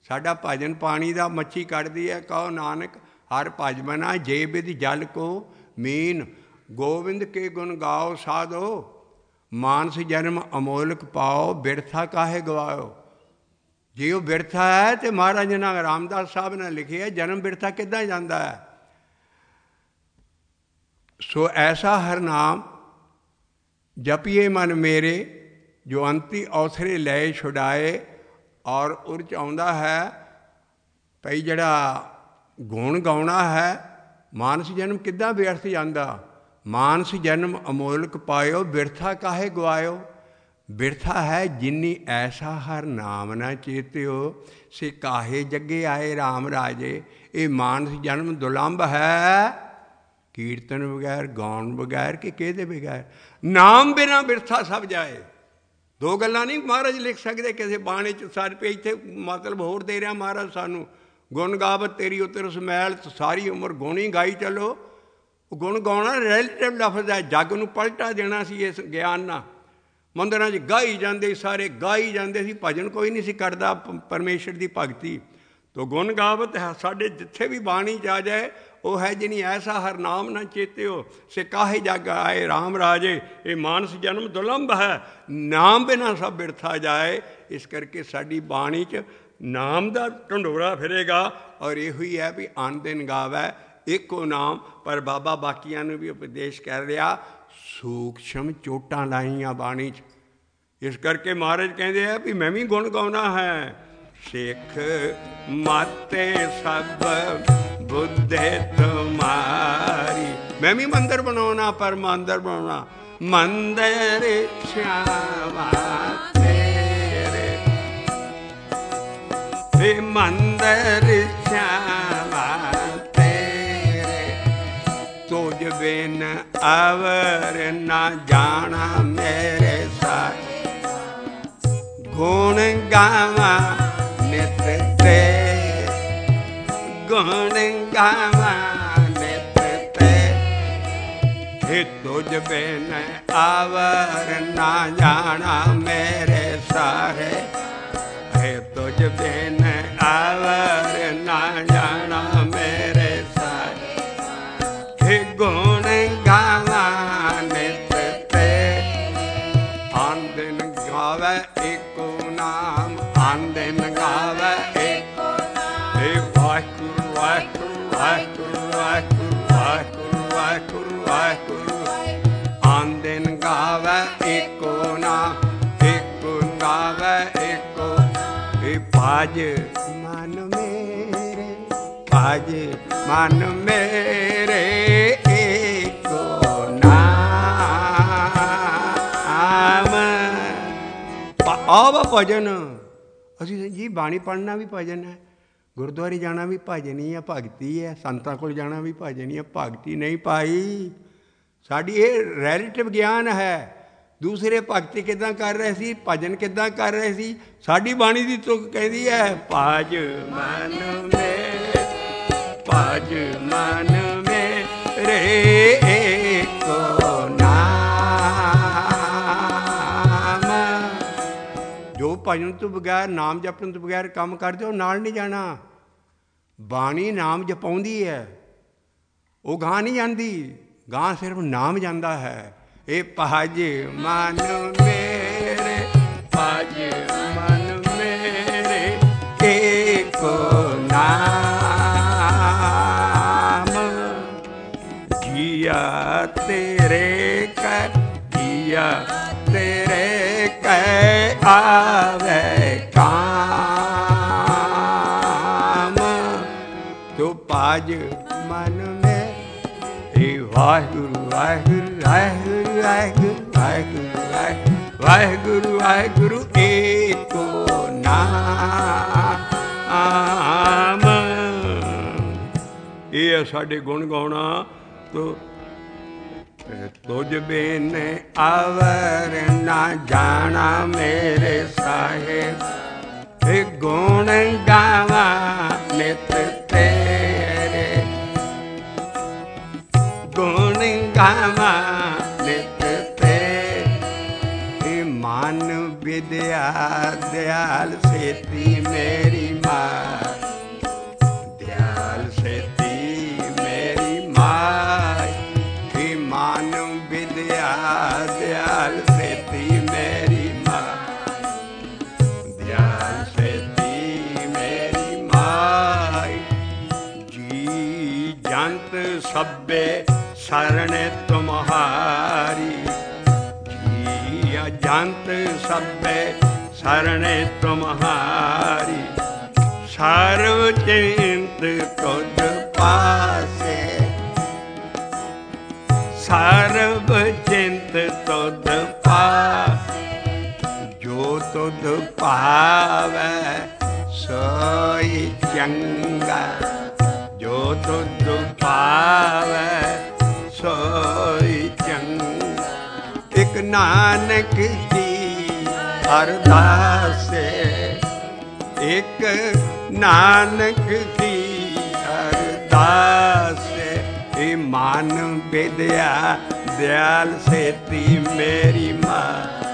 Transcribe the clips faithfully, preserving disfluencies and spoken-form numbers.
ਸਾਡਾ ਭਜਨ ਪਾਣੀ ਦਾ ਮੱਛੀ ਕੱਢਦੀ ਹੈ। ਕਹੋ ਨਾਨਕ ਹਰ ਭਜ ਬਨਾ ਜੇ ਬਿਧ ਜਲ ਕੋ ਮੀਨ। ਗੋਬਿੰਦ ਕੇ ਗੁਣ ਗਾਓ ਸਾਧੋ ਮਾਨਸ ਜਨਮ ਅਮੋਲਕ ਪਾਓ। ਬਿਰਥਾ ਕਾਹੇ ਗਵਾਓ। ਜੇ ਉਹ ਬਿਰਥਾ ਹੈ ਤਾਂ ਮਹਾਰਾਜ ਜੀ ਨੇ ਰਾਮਦਾਸ ਸਾਹਿਬ ਨੇ ਲਿਖਿਆ ਜਨਮ ਬਿਰਥਾ ਕਿੱਦਾਂ ਜਾਂਦਾ ਹੈ। ਸੋ ਐਸਾ ਹਰਨਾਮ ਜਪੀਏ ਮਨ ਮੇਰੇ ਜੋ ਅੰਤੀ ਔਸਰੇ ਲੈ ਛੁਡਾਏ। ਔਰ ਉਹਦੇ 'ਚ ਆਉਂਦਾ ਹੈ ਭਈ ਜਿਹੜਾ ਗੁਣ ਗਾਉਣਾ ਹੈ ਮਾਨਸ ਜਨਮ ਕਿੱਦਾਂ ਵਿਅਰਥ ਜਾਂਦਾ। ਮਾਨਸ ਜਨਮ ਅਮੋਲਕ ਪਾਇਓ ਬਿਰਥਾ ਕਾਹੇ ਗਵਾਇਓ। ਬਿਰਥਾ ਹੈ ਜਿਨੀ ਐਸਾ ਹਰ ਨਾਮ ਨਾ ਚੇਤਿਓ ਸੇ ਕਾਹੇ ਜੱਗੇ ਆਏ ਰਾਮ ਰਾਜੇ। ਇਹ ਮਾਨਸ ਜਨਮ ਦੁਲੰਭ ਹੈ ਕੀਰਤਨ ਬਗੈਰ ਗਾਉਣ ਬਗੈਰ ਕਿ ਕਿਹਦੇ ਬਗੈਰ। ਨਾਮ ਬਿਨਾਂ ਬਿਰਥਾ ਸਭ ਜਾਏ। ਦੋ ਗੱਲਾਂ ਨਹੀਂ ਮਹਾਰਾਜ ਲਿਖ ਸਕਦੇ ਕਿਸੇ ਬਾਣੀ 'ਚ। ਸਾਰੇ ਪੇ ਇੱਥੇ ਮਤਲਬ ਹੋਰ ਦੇ ਰਿਹਾ ਮਹਾਰਾਜ ਸਾਨੂੰ। ਗੁਣ ਗਾਵਤ ਤੇਰੀ ਉਤਰ ਸਮੈਲ ਸਾਰੀ ਉਮਰ ਗੁਣ ਹੀ ਗਾਈ ਚੱਲੋ। ਗੁਣ ਗਾਉਣਾ ਰਿਲੇਟਿਵ ਲਫ਼ਜ਼ ਹੈ। ਜੱਗ ਨੂੰ ਪਲਟਾ ਦੇਣਾ ਸੀ ਇਸ ਗਿਆਨ ਨਾਲ। ਮੰਦਰਾਂ 'ਚ ਗਾਈ ਜਾਂਦੇ ਸਾਰੇ ਗਾਈ ਜਾਂਦੇ ਸੀ। ਭਜਨ ਕੋਈ ਨਹੀਂ ਸੀ ਕਰਦਾ ਪਰਮੇਸ਼ਰ ਦੀ ਭਗਤੀ। ਤੋ ਗੁਣ ਗਾਵਤ ਹੈ ਸਾਡੇ ਜਿੱਥੇ ਵੀ ਬਾਣੀ 'ਚ ਆ ਜਾਏ ਉਹ ਹੈ ਜਿਨੀ ਐਸਾ ਹਰ ਨਾਮ ਨਾ ਚੇਤਿਓ ਸੇ ਕਾਹੇ ਜੱਗ ਆਏ ਰਾਮ ਰਾਜੇ। ਇਹ ਮਾਨਸ ਜਨਮ ਦੁਲੰਭ ਹੈ। ਨਾਮ ਬਿਨਾਂ ਸਭ ਬਿਰਥਾ ਜਾਏ। ਇਸ ਕਰਕੇ ਸਾਡੀ ਬਾਣੀ 'ਚ ਨਾਮ ਦਾ ਢੰਡੋਰਾ ਫਿਰੇਗਾ। ਔਰ ਇਹੋ ਹੀ ਹੈ ਵੀ ਅੰਨ ਦਿਨ ਗਾਵੈ ਇੱਕੋ ਨਾਮ। ਪਰ ਬਾਬਾ ਬਾਕੀਆਂ ਨੂੰ ਵੀ ਉਪਦੇਸ਼ ਕਰ ਰਿਹਾ ਸੂਖਸ਼ਮ ਚੋਟਾਂ ਲਾਈਆਂ ਬਾਣੀ 'ਚ। ਇਸ ਕਰਕੇ ਮਹਾਰਾਜ ਕਹਿੰਦੇ ਆ ਵੀ ਮੈਂ ਵੀ ਗੁਣ ਗਾਉਣਾ ਹੈ। ਸਿੱਖ ਮਾਤੇ ਸਭ ਬੁੱਧੇ ਤੁਮਾਰੀ। ਮੈਂ ਵੀ ਮੰਦਰ ਬਣਾਉਣਾ ਪਰ ਮੰਦਰ ਬਣਾਉਣਾ ਮੰਦਰ ਛਾਵਾ ਤੇਰੇ। ਇਹ ਮੰਦਰ ਛਾਵਾ ਤੇਰੇ ਤੁਝ ਬਿਨ ਅਵਰ ਨਾ ਜਾਣਾ ਮੇਰੇ ਸਾਥ। ਗੁਣ ਗਾਵਾਂ ਨਿਤ ਤੇ ਗੁਣ ਗਾਵਾਂ ਨਿਤ ਤੇ। ਇਹ ਤੁਝ ਬਿਨ ਆਵਰ ਨਾ ਜਾਣਾ ਮੇਰੇ ਸਾਰੇ। ਇਹ ਤੁਝ ਬਿਨ ਆਵਰ ਨਾ ਜਾਣਾ ਮੇਰੇ ਸਾਰੇ। ਇਹ ਗੁਣ ਗਾਵਾਂ ਨਿਤ ਤੇ ਆਨ ਦਿਨ ਗਾਵੇ ਇੱਕੋ ਨਾਮ। ਆਨ ਦਿਨ ਗਾਵੇ ਇੱਕੋ ਨਾਮ। ਇਹ ਵਾਹਿਗੁਰੂ ਵਾਹਿਗੁਰੂ ਵਾਹਿਗੁਰੂ ਵਾਹਿਗੁਰੂ ਵਾਹਿਗੁਰੂ ਵਾਹਿਗੁਰੂ। ਆਨ ਦਿਨ ਗਾਵੇ ਇੱਕੋ ਨਾਮ ਇੱਕੋ ਗਾਵੇ ਇੱਕੋ। ਇਹ ਭਜ ਮਨ ਮੇਰੇ ਭਜ ਮਨ ਮੇਰੇ ਇੱਕੋ ਨਾਮ। ਆਵਾ ਭਜਨ। ਅਸੀਂ ਜੀ ਬਾਣੀ ਪੜ੍ਹਨਾ ਵੀ ਭਜਨ ਹੈ। ਗੁਰਦੁਆਰੇ ਜਾਣਾ ਵੀ ਭਜਨ ਹੀ ਹੈ ਭਗਤੀ ਹੈ। ਸੰਤਾਂ ਕੋਲ ਜਾਣਾ ਵੀ ਭਜਨ ਹੀ ਹੈ ਭਗਤੀ ਨਹੀਂ ਪਾਈ। ਸਾਡੀ ਇਹ ਰਿਲੇਟਿਵ ਗਿਆਨ ਹੈ। ਦੂਸਰੇ ਭਗਤੀ ਕਿੱਦਾਂ ਕਰ ਰਹੇ ਸੀ ਭਜਨ ਕਿੱਦਾਂ ਕਰ ਰਹੇ ਸੀ। ਸਾਡੀ ਬਾਣੀ ਦੀ ਤੁਕ ਕਹਿੰਦੀ ਹੈ ਭਜ ਮਨ ਮੇਰੇ ਭਜ ਮਨ ਮੇਰੇ ਏਕੋ ਨਾਮ। ਜੋ ਭਜਨ ਤੋਂ ਬਗੈਰ ਨਾਮ ਜਪਣ ਤੋਂ ਬਗੈਰ ਕੰਮ ਕਰਦੇ ਉਹ ਨਾਲ ਨਹੀਂ ਜਾਣਾ। ਬਾਣੀ ਨਾਮ ਜਪਾਉਂਦੀ ਹੈ ਉਹ ਗਾਂ ਨਹੀਂ ਜਾਂਦੀ। ਗਾਂ ਸਿਰਫ ਨਾਮ ਜਾਂਦਾ ਹੈ। ਇਹ ਭਜ ਮਨ ਮੇਰੇ ਭਜ ਮਨ ਮੇਰੇ ਏਕੋ ਨਾਮ। ਜੀਆ ਤੇਰੇ ਕੈ ਜੀਆ ਤੇਰੇ ਕੈ ਆਵੇ ਕਾਮ। ਤੋ ਭਜ ਮਨ ਮੇ ਵਾਹਿਗੁਰੂ ਵਾਹਿਗੁਰੂ ਵਾਹਿਗੁਰੂ ਵਾਹਿਗੁਰੂ ਵਾਹਿਗੁਰੂ ਵਾਹਿਗੁਰੂ ਵਾਹਿਗੁਰੂ ਏਕੋ ਨਾਮ। ਇਹ ਹੈ ਸਾਡੇ ਗੁਣ ਗਾਉਣਾ। ਤੋ ਤੁਝ ਬਿਨ ਅਵਰ ਨਾ ਜਾਣਾ ਮੇਰੇ ਸਾਹਿਬ। ਇਹ ਗੁਣ ਗਾਵਾਂ ਨਿਤ ਤੇਰੇ ਗੁਣ ਗਾਵਾਂ ਨਿਤ ਤੇ। ਇਹ ਮਨ ਵਿਦਿਆ ਦਿਆਲ ਸੇਤੀ ਮੇਰੀ ਮਾਂ। सब्बे शरण तुम्हारी, जी अजंत सब्बे शरण तुम्हारी, सर्व चिंत तुझ पासे, सर्व चिंत तुझ पासे, जो तुझ पावै सोई चंगा, जो तुझ पावै सोई चंगा। एक नानक की अरदास, एक नानक की अरदास, ए मान विद्या दयाल सेती मेरी माँ,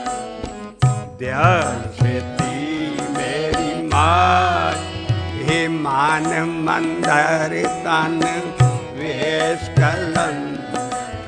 दयाल सेती मेरी माँ। हे मान मंदर तन वेश कलंद,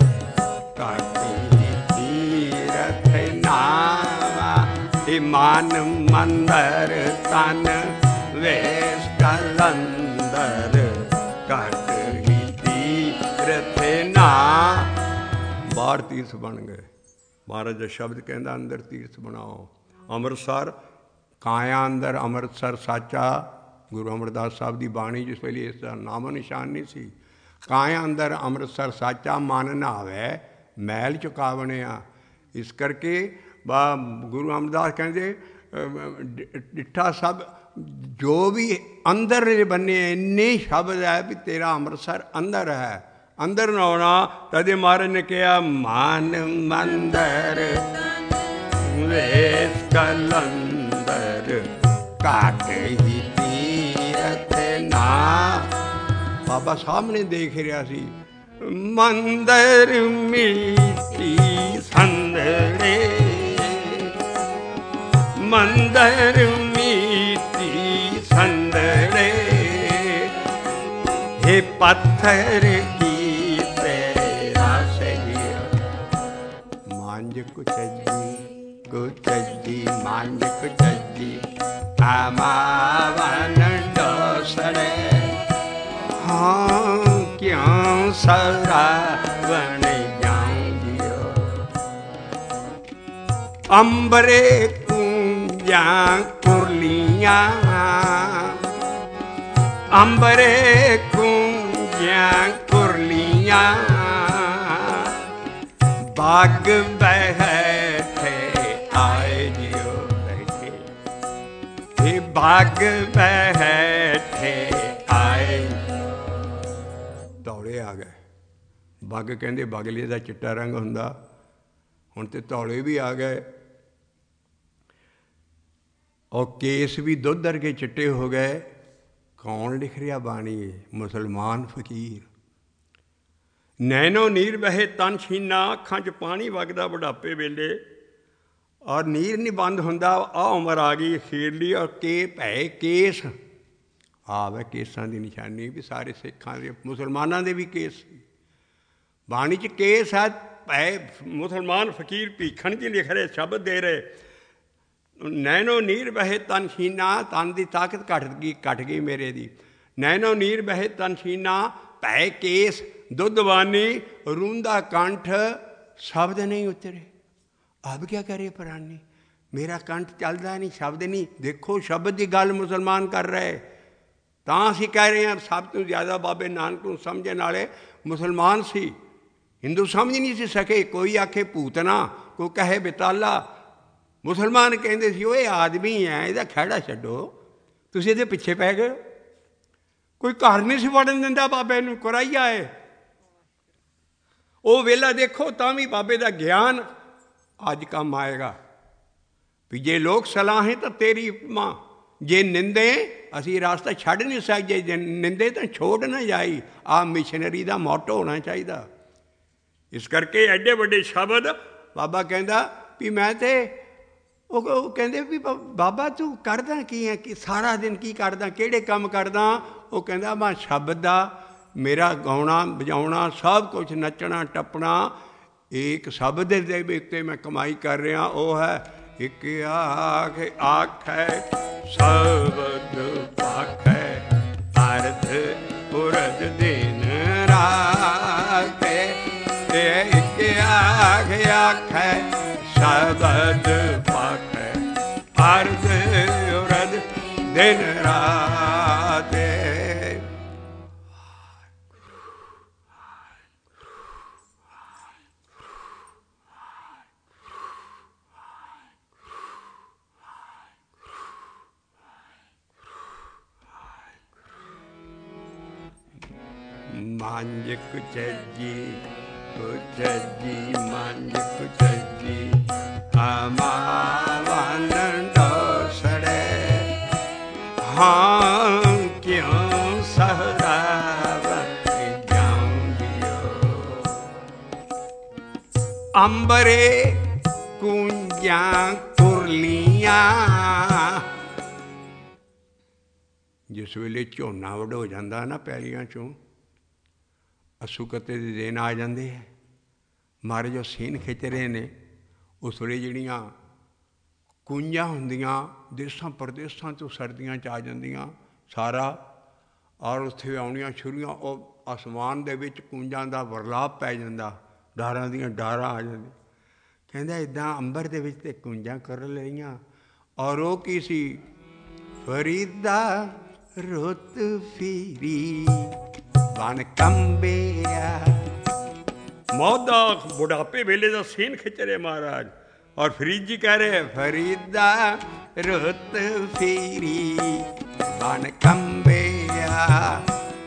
काटी तीरथ नावा, हे मान मंदर तन वेश कलंदर, काटी तीरथ ना। बाहर तीर्थ बन गए। महाराज ਦਾ ਸ਼ਬਦ ਕਹਿੰਦਾ ਅੰਦਰ ਤੀਰਥ ਬਣਾਓ। ਅੰਮ੍ਰਿਤਸਰ ਕਾਇਆ ਅੰਦਰ ਅੰਮ੍ਰਿਤਸਰ ਸਾਚਾ, ਗੁਰੂ ਅਮਰਦਾਸ ਸਾਹਿਬ ਦੀ ਬਾਣੀ ਜਿਸ ਵੇਲੇ ਇਸ ਦਾ ਨਾਮੋ ਨਿਸ਼ਾਨ ਨਹੀਂ ਸੀ। ਕਾਇਆ ਅੰਦਰ ਅੰਮ੍ਰਿਤਸਰ ਸਾਚਾ, ਮਨ ਨਹਾਵੇ ਮੈਲ ਚੁਕਾਵਣਿਆ। ਇਸ ਕਰਕੇ ਬਾ ਗੁਰੂ ਅਮਰਦਾਸ ਕਹਿੰਦੇ ਡਿੱਠਾ ਸਭ ਜੋ ਵੀ ਅੰਦਰ ਬੰਨੇ ਇੰਨੇ ਸ਼ਬਦ ਹੈ ਵੀ ਤੇਰਾ ਅੰਮ੍ਰਿਤਸਰ ਅੰਦਰ ਹੈ। ਅੰਦਰ ਨਾ ਆਉਣਾ ਤਦੇ ਮਹਾਰਾਜ ਨੇ ਕਿਹਾ ਮਨ ਮੰਦਰ ਵੇਸ ਕਲੰਦਰ, ਘਾਟ ਹੀ ਤੀਰਥ ਨਾ। ਬਾਬਾ ਸਾਹਮਣੇ ਦੇਖ ਰਿਹਾ ਸੀ, ਮੰਦਰ ਮੀਟੀ ਸੰਦੜੇ, ਮੰਦਰ ਮੀਟੀ ਸੰਦੜੇ, हे पत्थर की तेरा सही, मांझ कुचजी कुचजी मांझ कुचजी, आमावन डोसरे, हाँ क्यों सरावण जाऊंगियो। अंबरे कुंजा कुरलियाँ, अंबरे कुंजियाँ कुरलियाँ, बाग बैठे आए जियो बैठे, हे बाग बैठे आए। धौले आ गए। बाग कहते बगले का चिट्टा रंग हुंदा, हुण ते धौले भी आ गए और केस भी दुध वर्गे चिट्टे हो गए। कौन लिख रहा बाणी? मुसलमान फकीर। नैनो नीर बहे तन छीना, अखां च पानी वगदा बुढ़ापे वेले, और नीर नहीं बंद हुंदा। आ उम्र आ गई अखीरली, और के भै केस आवे केसां दी निशानी भी सारे सिखां दे मुसलमानां दे भी केस। बाणी च केस है, भै मुसलमान फकीर भीखण जी लिख रहे शब्द दे रहे। नैनो नीर बहे तन छीना, तन की ताकत घट गई घट गई मेरे दी। नैनो नीर बहे तन छीना, भै केस दुधवानी, रूंदा कंठ, शब्द नहीं उतरे। अब क्या करे प्राणी, मेरा कंठ चलता नहीं, शब्द नहीं। देखो शब्द की गल मुसलमान कर रहे, तां असीं कह रहे हैं सब तो ज़्यादा बाबे नानक नूं समझण वाले मुसलमान सी, हिंदू समझ नहीं सी सके। कोई आखे भूतना, कोई कहे बिताला, मुसलमान कहते सी ओए आदमी है, ਇਹਦਾ ਖਹਿੜਾ ਛੱਡੋ, ਤੁਸੀਂ ਇਹਦੇ ਪਿੱਛੇ ਪੈ ਗਏ। कोई घर नहीं सी वड़न दिंदा बाबे नूं, कुराइया है। वो वेला देखो तां भी बाबे दा ज्ञान अज काम आएगा भी जे लोग सलाहें तो तेरी मां, जे निंदे असी रास्ता छड़ नहीं सकते, जे निंदे तो छोड़ ना जाई। आ मिशनरी का मोटो होना चाहिए। इस करके एडे बड़े शब्द बाबा कहता भी मैं तो वो कहते भी बाबा तू करदा की है, कि सारा दिन की करदा, किहड़े काम करदा? वो कहता मैं शब्द दा, मेरा गाउणा बजाउणा सब कुछ, नचना टपना एक शब्द दे उत्ते मैं कमाई कर रहा। वो है एक आख आखै शब्द आखै अर्थ उरद दिन रात। ਦੇ। ਮਾਂਝ ਕੁਚਜੀ ਕੁਚਜੀ ਮਾਂਝ ਕੁਚਜੀ ਅਮਾਵਨ ਡੋਸੜੇ ਹਾਂ ਕਿਉਂ ਸਹਰਾਵਤ ਜਾਂਦਿਓ। ਅੰਬਰੇ ਕੁੰਜਾਂ ਕੁਰਲੀਆਂ। ਜਿਸ ਵੇਲੇ ਝੋਨਾ ਵਢੋ ਜਾਂਦਾ ਨਾ ਪੈਲੀਆਂ ਚੋਂ, ਅੱਸੂ ਕੱਤੇ ਦੇ ਦਿਨ ਆ ਜਾਂਦੇ ਹੈ, ਮਾਰੇ ਜੋ ਸੀਨ ਖਿੱਚ ਰਹੇ ਨੇ, ਉਸ ਵੇਲੇ ਜਿਹੜੀਆਂ ਕੂੰਜਾਂ ਹੁੰਦੀਆਂ ਦੇਸਾਂ ਪ੍ਰਦੇਸਾਂ ਤੋਂ ਸਰਦੀਆਂ 'ਚ ਆ ਜਾਂਦੀਆਂ ਸਾਰਾ, ਔਰ ਉੱਥੇ ਆਉਣੀਆਂ ਸ਼ੁਰੂਆਂ, ਉਹ ਅਸਮਾਨ ਦੇ ਵਿੱਚ ਕੂੰਜਾਂ ਦਾ ਵਰਲਾਪ ਪੈ ਜਾਂਦਾ, ਡਾਰਾਂ ਦੀਆਂ ਡਾਰਾਂ ਆ ਜਾਂਦੀਆਂ। ਕਹਿੰਦਾ ਇੱਦਾਂ ਅੰਬਰ ਦੇ ਵਿੱਚ ਤੇ ਕੂੰਜਾਂ ਕਰ ਲਈਆਂ। ਔਰ ਉਹ ਕੀ ਸੀ? ਫਰੀਦਾ ਰੁੱਤ ਫੀਰੀ ਬਣ ਕੰਬਿਆ। ਮੌਤ ਦਾ ਬੁਢਾਪੇ ਵੇਲੇ ਦਾ ਸੀਨ ਖਿੱਚ ਰਹੇ ਮਹਾਰਾਜ, ਔਰ ਫਰੀਦ ਜੀ ਕਹਿ ਰਹੇ ਫਰੀਦਾ ਰੁੱਤ ਫੀਰੀ ਬਣ ਕੰਬਿਆ।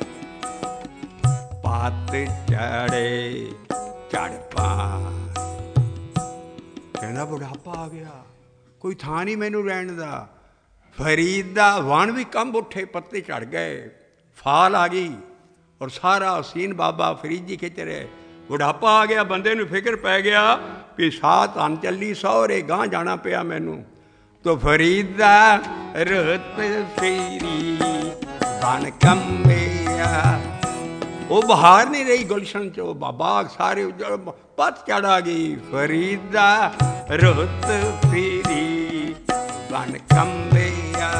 ਪਾਤ ਚੜੇ ਚੜ ਪਾ। ਕਹਿੰਦਾ ਬੁਢਾਪਾ ਆ ਗਿਆ, ਕੋਈ ਥਾਂ ਨਹੀਂ ਮੈਨੂੰ ਰਹਿਣ ਦਾ। ਫਰੀਦ ਦਾ ਵਣ ਵੀ ਕੰਬ ਉੱਠੇ, ਪੱਤੇ ਝੜ ਗਏ, ਫਾਲ ਆ ਗਈ, ਔਰ ਸਾਰਾ ਸੀਨ ਬਾਬਾ ਫਰੀਦ ਜੀ ਖਿੱਚ ਰਹੇ। ਬੁਢਾਪਾ ਆ ਗਿਆ, ਬੰਦੇ ਨੂੰ ਫਿਕਰ ਪੈ ਗਿਆ ਵੀ ਸਾਹ ਧਨ ਚੱਲੀ ਸਹੁਰੇ, ਗਾਂਹ ਜਾਣਾ ਪਿਆ ਮੈਨੂੰ। ਤੋ ਫਰੀਦ ਦਾ ਰੁੱਤ ਫੀਰੀ ਬਣ ਕੰਬਿਆ। ਉਹ ਬਹਾਰ ਨਹੀਂ ਰਹੀ ਗੁਲਸ਼ਨ 'ਚ, ਉਹ ਬਾਗ ਸਾਰੇ ਪੱਤ ਝੜ ਆ ਗਈ। ਫਰੀਦ ਦਾ ਰੁੱਤ ਫੀਰੀ ਬਣ ਕੰਬਿਆ।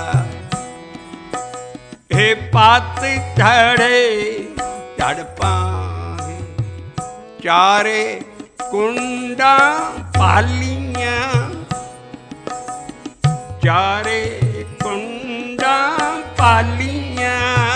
ਇਹ ਪੱਤ ਝੜੇ ਝੜ ਪਾਏ, ਚਾਰੇ ਕੁੰਡਾਂ ਪਾਲੀਆਂ। ਚਾਰੇ ਕੁੰਡਾਂ ਪਾਲੀਆਂ।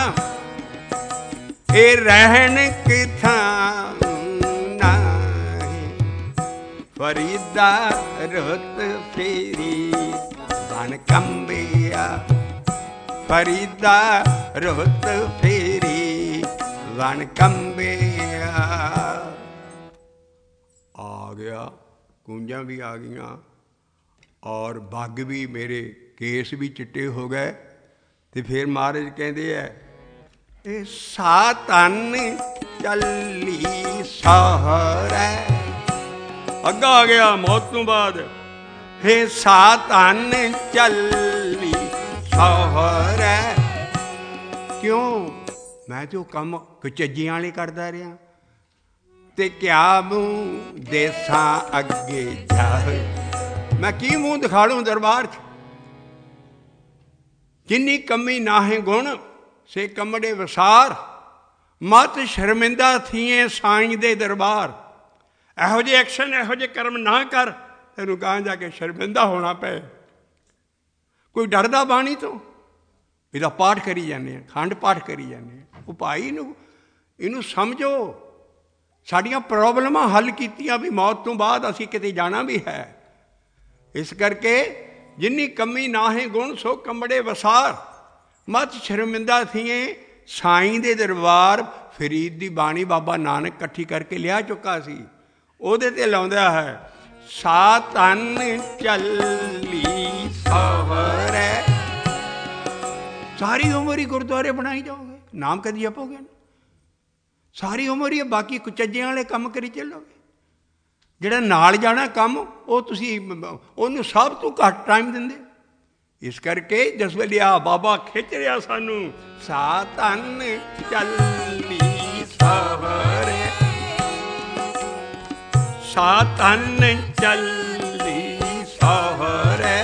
ਇਹ ਰਹਿਣ ਕਿਥਾਂ ਨਾਹੀਂ। ਫਰੀਦਾ ਰੁੱਤ ਫੀਰੀ ਬਣ ਕੰਬਿਆ। ਫਰੀਦਾ ਰੁੱਤ ਫੀਰੀ ਬਣ ਕੰਬਿਆ। ਆ ਗਿਆ, ਕੂੰਜਾਂ ਵੀ ਆ ਗਈਆਂ, ਔਰ ਬੱਗ ਵੀ, ਮੇਰੇ ਕੇਸ ਵੀ ਚਿੱਟੇ ਹੋ ਗਏ। ਤੇ ਫਿਰ ਮਹਾਰਾਜ ਕਹਿੰਦੇ ਹੈ ਇਹ ਸਾ ਧਨ ਚੱਲੀ ਸਹੁਰੇ। ਅੱਗਾ ਆ ਗਿਆ ਮੌਤ ਤੋਂ ਬਾਅਦ। ਹੇ ਸਾ ਧਨ ਚੱਲੀ ਸਹੁਰੇ। ਕਿਉਂ? ਮੈਂ ਜੋ ਕੰਮ ਕੁਚੱਜੀਆਂ ਵਾਲੇ ਕਰਦਾ ਰਿਹਾ, ਤੇ ਕਿਆ ਮੂੰਹ ਦੇਸਾਂ ਅੱਗੇ ਜਾਏ। ਮੈਂ ਕੀ ਮੂੰਹ ਦਿਖਾ ਲੂੰ ਦਰਬਾਰ 'ਚ? ਜਿੰਨੀ ਕਮੀ ਨਾਹੇ ਗੁਣ ਸੇ ਕਮੜੇ ਵਸਾਰ। ਮਤ ਸ਼ਰਮਿੰਦਾ ਥੀਏ ਸਾਈਂ ਦੇ ਦਰਬਾਰ। ਇਹੋ ਜਿਹੇ ਐਕਸ਼ਨ, ਇਹੋ ਜਿਹੇ ਕਰਮ ਨਾ ਕਰ, ਤੈਨੂੰ ਗਾਂਹ ਜਾ ਕੇ ਸ਼ਰਮਿੰਦਾ ਹੋਣਾ ਪਏ। ਕੋਈ ਡਰਦਾ ਬਾਣੀ ਤੋਂ? ਇਹਦਾ ਪਾਠ ਕਰੀ ਜਾਂਦੇ ਹਾਂ, ਖੰਡ ਪਾਠ ਕਰੀ ਜਾਂਦੇ ਹਾਂ। ਉਹ ਭਾਈ ਇਹਨੂੰ ਇਹਨੂੰ ਸਮਝੋ। ਸਾਡੀਆਂ ਪ੍ਰੋਬਲਮਾਂ ਹੱਲ ਕੀਤੀਆਂ ਵੀ ਮੌਤ ਤੋਂ ਬਾਅਦ ਅਸੀਂ ਕਿਤੇ ਜਾਣਾ ਵੀ ਹੈ। ਇਸ ਕਰਕੇ ਜਿੰਨੀ ਕਮੀ ਨਾਹੇ ਗੁਣ ਸੋ ਕੰਬੜੇ ਵਸਾਰ। ਮਤ ਸ਼ਰਮਿੰਦਾ ਥੀਏ ਸਾਈਂ ਦੇ ਦਰਬਾਰ। ਫਰੀਦ ਦੀ ਬਾਣੀ ਬਾਬਾ ਨਾਨਕ ਇਕੱਠੀ ਕਰਕੇ ਲਿਆ ਚੁੱਕਾ ਸੀ, ਉਹਦੇ ਤੇ ਲਾਉਂਦਾ ਹੈ ਸਾ ਧਨ ਚੱਲੀ ਸਹੁਰੇ। ਸਾਰੀ ਉਮਰ ਹੀ ਗੁਰਦੁਆਰੇ ਬਣਾਈ ਜਾਓਗੇ, ਨਾਮ ਕਦੀ ਜਪੋਗੇ ਨਾ। ਸਾਰੀ ਉਮਰ ਹੀ ਬਾਕੀ ਕੁਚੱਜਿਆਂ ਵਾਲੇ ਕੰਮ ਕਰੀ ਚੱਲੋਗੇ। ਜਿਹੜਾ ਨਾਲ ਜਾਣਾ ਕੰਮ, ਉਹ ਤੁਸੀਂ ਉਹਨੂੰ ਸਭ ਤੋਂ ਘੱਟ ਟਾਈਮ ਦਿੰਦੇ। ਇਸ ਕਰਕੇ ਜਿਸ ਵੇਲੇ ਆ ਬਾਬਾ ਖਿੱਚ ਰਿਹਾ ਸਾਨੂੰ ਸਾ ਧਨ ਚੱਲੀ ਸਹੁਰੇ। ਸਾ ਧਨ ਚੱਲੀ ਸਹੁਰੇ।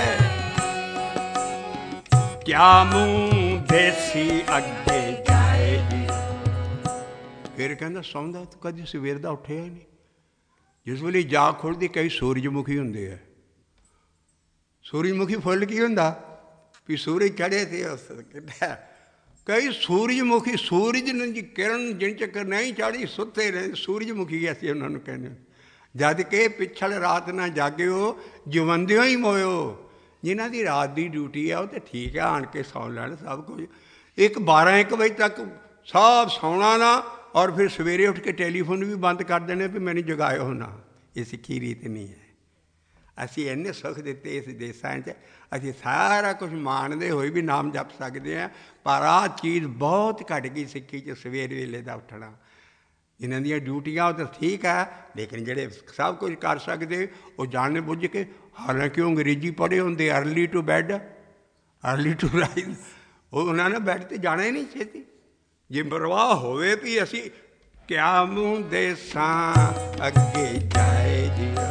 ਕਿਆ ਮੂੰਹ ਦੇਸੀ ਅੱਗੇ ਜਾਏਗੀ। ਫਿਰ ਕਹਿੰਦਾ ਸੌਂਦਾ ਤੂੰ ਕਦੀ ਸਵੇਰ ਦਾ ਉੱਠਿਆ ਹੀ ਨਹੀਂ। ਜਿਸ ਵੇਲੇ ਜਾਗ ਖੁੱਲ੍ਹਦੀ, ਕਈ ਸੂਰਜਮੁਖੀ ਹੁੰਦੇ ਆ। ਸੂਰਜਮੁਖੀ ਫੁੱਲ ਕੀ ਹੁੰਦਾ? ਵੀ ਸੂਰਜ ਚੜ੍ਹੇ ਤੇ ਉਸ ਕਹਿੰਦਾ ਕਈ ਸੂਰਜਮੁਖੀ ਸੂਰਜ ਨੂੰ ਜੀ ਕਿਰਨ ਜਿਨ ਚੱਕਰ ਨਹੀਂ ਚੜ੍ਹੀ ਸੁੱਤੇ ਰਹੇ ਸੂਰਜਮੁਖੀ ਅਸੀਂ ਉਹਨਾਂ ਨੂੰ ਕਹਿੰਦੇ ਜਦ ਕਿ ਪਿਛਲ ਰਾਤ ਨਾ ਜਾਗਿਓ ਜਵੰਦਿਓ ਹੀ ਮੋਇਓ। ਜਿਨ੍ਹਾਂ ਦੀ ਰਾਤ ਦੀ ਡਿਊਟੀ ਆ ਉਹ ਤਾਂ ਠੀਕ ਆ, ਆਣ ਕੇ ਸੌਂ ਲੈਣ ਸਭ ਕੁਝ। ਇੱਕ ਬਾਰਾਂ ਇੱਕ ਵਜੇ ਤੱਕ ਸਭ ਸੌਣਾ ਨਾ ਔਰ ਫਿਰ ਸਵੇਰੇ ਉੱਠ ਕੇ ਟੈਲੀਫੋਨ ਵੀ ਬੰਦ ਕਰ ਦੇਣੇ ਵੀ ਮੈਨੂੰ ਜਗਾਇਓ ਨਾ। ਇਹ ਸਿੱਖੀ ਰੀਤ ਨਹੀਂ ਹੈ। ਅਸੀਂ ਇੰਨੇ ਸੁੱਖ ਦਿੱਤੇ ਇਸ ਦੇਸਾਂ 'ਚ, ਅਸੀਂ ਸਾਰਾ ਕੁਛ ਮਾਣਦੇ ਹੋਏ ਵੀ ਨਾਮ ਜਪ ਸਕਦੇ ਹਾਂ, ਪਰ ਆਹ ਚੀਜ਼ ਬਹੁਤ ਘੱਟ ਗਈ ਸਿੱਖੀ 'ਚ। ਸਵੇਰ ਵੇਲੇ ਦਾ ਉੱਠਣਾ, ਇਹਨਾਂ ਦੀਆਂ ਡਿਊਟੀਆਂ ਉਹ ਤਾਂ ਠੀਕ ਹੈ, ਲੇਕਿਨ ਜਿਹੜੇ ਸਭ ਕੁਝ ਕਰ ਸਕਦੇ ਉਹ ਜਾਣ ਬੁੱਝ ਕੇ, ਹਾਲਾਂਕਿ ਉਹ ਅੰਗਰੇਜ਼ੀ ਪੜ੍ਹੇ ਹੁੰਦੇ early to bed early to rise, ਉਹ ਉਹਨਾਂ ਨੇ ਬੈੱਡ 'ਤੇ ਜਾਣਾ ਹੀ ਨਹੀਂ ਛੇਤੀ। ਜੇ ਪਰਵਾਹ ਹੋਵੇ ਵੀ ਅਸੀਂ ਕਿਆ ਮੂੰਹ ਦੇਸਾਂ ਅੱਗੇ ਜਾਏ ਜੀਓ,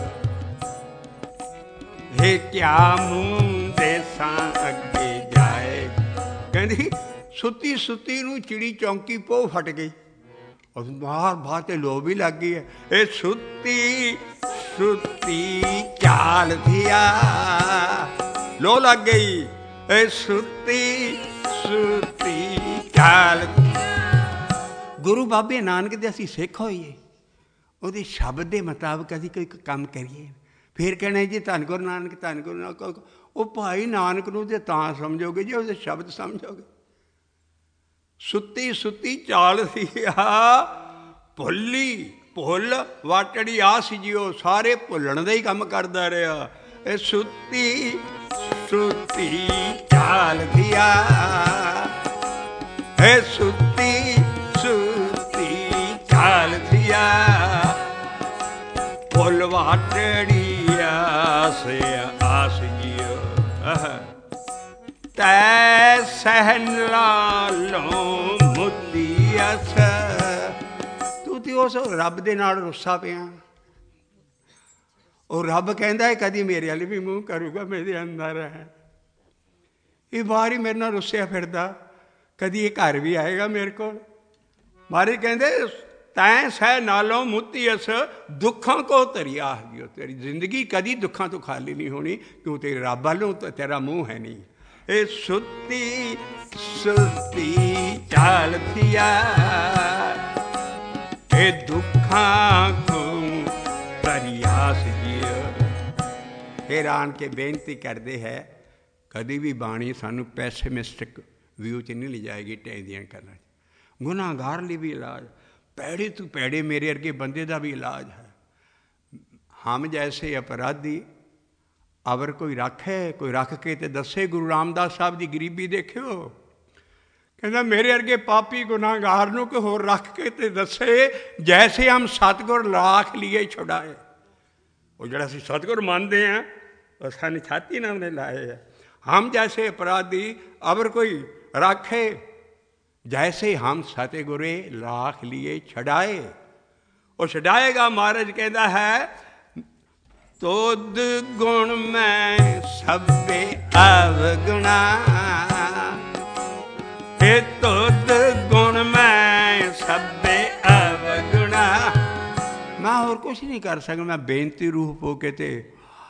ਹੇ ਕਿਆ ਮੂੰਹ ਦੇਸਾਂ ਅੱਗੇ ਜਾਏ। ਕਹਿੰਦੀ ਸੁੱਤੀ ਸੁੱਤੀ ਨੂੰ ਚਿੜੀ ਚੌਂਕੀ ਪੋ ਫਟ ਗਈ, ਉਸ ਬਾਹਰ ਬਾਹਰ ਤੇ ਲੋ ਵੀ ਲੱਗ ਗਈ ਹੈ। ਇਹ ਸੁੱਤੀ ਸੁੱਤੀ ਚਾਲ ਥੀਆ, ਲੋ ਲੱਗ ਗਈ। ਇਹ ਸੁੱਤੀ ਸੁੱਤੀ ਚਾਲ। ਗੁਰੂ ਬਾਬੇ ਨਾਨਕ ਦੇ ਅਸੀਂ ਸਿੱਖ ਹੋਈਏ, ਉਹਦੇ ਸ਼ਬਦ ਦੇ ਮੁਤਾਬਕ ਅਸੀਂ ਕੋਈ ਕੰਮ ਕਰੀਏ, ਫਿਰ ਕਹਿਣਾ ਜੀ ਧੰਨ ਗੁਰੂ ਨਾਨਕ ਧੰਨ ਗੁਰੂ ਨਾਨਕ। ਉਹ ਭਾਈ ਨਾਨਕ ਨੂੰ ਤੇ ਤਾਂ ਸਮਝੋਗੇ ਜੇ ਉਹਦੇ ਸ਼ਬਦ ਸਮਝੋਗੇ। ਸੁੱਤੀ ਸੁੱਤੀ ਚਾਲ ਸੀ ਆ ਭੁੱਲੀ ਭੁੱਲ ਵਾਟੜੀ ਆ ਸੀ ਜੀ, ਉਹ ਸਾਰੇ ਭੁੱਲਣ ਦਾ ਹੀ ਕੰਮ ਕਰਦਾ ਰਿਹਾ। ਇਹ ਸੁੱਤੀ ਸੁੱਤੀ ਚਾਲ ਥੀਆ, ਇਹ ਸੁੱਤੀ ਸੁੱਤੀ ਚਾਲ ਥੀਆ, ਭੁੱਲ ਵਾਟੜੀ ਆਸ ਆਸ ਜੀਓ। ਤੈ ਸਹਿਨ ਲਾਲੋਂ ਮੁੱਦੀ ਅਸ, ਤੂੰ ਤੇ ਉਸ ਰੱਬ ਦੇ ਨਾਲ ਰੁੱਸਾ ਪਿਆ। ਉਹ ਰੱਬ ਕਹਿੰਦਾ ਹੈ ਕਦੀ ਮੇਰੇ ਵੱਲ ਵੀ ਮੂੰਹ ਕਰੂਗਾ, ਮੇਰੇ ਅੰਦਰ ਹੈ। ਇਹ ਬਾਹਰ ਹੀ ਮੇਰੇ ਨਾਲ ਰੁੱਸਿਆ ਫਿਰਦਾ, ਕਦੀ ਇਹ ਘਰ ਵੀ ਆਏਗਾ ਮੇਰੇ ਕੋਲ। ਮਾਰੇ ਕਹਿੰਦੇ ਤੈਂ ਸਹਿ ਨਾਲੋਂ ਮੁੱਤੀ ਅਸ, ਦੁੱਖਾਂ ਕੋ ਤਰੀਆ ਗਿਓ। ਤੇਰੀ ਜ਼ਿੰਦਗੀ ਕਦੀ ਦੁੱਖਾਂ ਤੋਂ ਖਾਲੀ ਨਹੀਂ ਹੋਣੀ, ਕਿਉਂ ਤੇਰੇ ਰੱਬ ਵੱਲੋਂ ਤੇਰਾ ਮੂੰਹ ਹੈ ਨਹੀਂ। ਇਹ ਸੁੱਤੀ ਸੁੱਤੀ ਚਾਲ ਥੀਆ, ਇਹ ਦੁੱਖਾਂ ਕੋ ਤਰੀਆ ਸੀਗੀਓ। ਫਿਰ ਆਣ ਕੇ ਬੇਨਤੀ ਕਰਦੇ ਹੈ, ਕਦੀ ਵੀ ਬਾਣੀ ਸਾਨੂੰ ਪੈਸਿਮਿਸਟਿਕ ਵਿਊ 'ਚ ਨਹੀਂ ਲਿਜਾਏਗੀ ਟੈਂਦੀਆਂ ਕਰਨ 'ਚ। ਗੁਨਾਹਗਾਰ ਲਈ ਵੀ ਇਲਾਜ, ਪੈੜੇ ਤੋਂ ਪੈੜੇ ਮੇਰੇ ਵਰਗੇ ਬੰਦੇ ਦਾ ਵੀ ਇਲਾਜ ਹੈ। ਹਮ ਜੈਸੇ ਅਪਰਾਧੀ ਅਵਰ ਕੋਈ ਰੱਖੇ, ਕੋਈ ਰੱਖ ਕੇ ਤੇ ਦੱਸੇ। ਗੁਰੂ ਰਾਮਦਾਸ ਸਾਹਿਬ ਦੀ ਗਰੀਬੀ ਦੇਖਿਓ, ਕਹਿੰਦਾ ਮੇਰੇ ਵਰਗੇ ਪਾਪੀ ਗੁਨਾਹਗਾਰ ਨੂੰ ਕੋਈ ਹੋਰ ਰੱਖ ਕੇ ਤੇ ਦੱਸੇ। ਜੈਸੇ ਹਮ ਸਤਿਗੁਰ ਲਾਖ ਲੀਏ ਛੁਡਾਏ। ਉਹ ਜਿਹੜਾ ਅਸੀਂ ਸਤਿਗੁਰ ਮੰਨਦੇ ਹਾਂ, ਉਹ ਸਾਨੂੰ ਛਾਤੀ ਨਾਲ ਨੇ ਲਾਏ ਆ। ਹਮ ਜੈਸੇ ਅਪਰਾਧੀ ਅਵਰ ਕੋਈ ਰੱਖੇ, ਜੈਸੇ ਹਮ ਸਤਿਗੁਰੇ ਲਾਖ ਲੀਏ ਛਡਾਏ। ਉਹ ਛਡਾਏਗਾ। ਮਹਾਰਾਜ ਕਹਿੰਦਾ ਹੈ ਤੋਦ ਗੁਣ ਮੈਂ ਸਭੇ ਅਵਗੁਣਾ, ਇਹ ਤੋਦ ਗੁਣ ਮੈਂ ਸਭੇ ਅਵਗੁਣਾ। ਮੈਂ ਹੋਰ ਕੁਛ ਨਹੀਂ ਕਰ ਸਕਦਾ, ਮੈਂ ਬੇਨਤੀ ਰੂਪ ਹੋ ਕੇ ਤੇ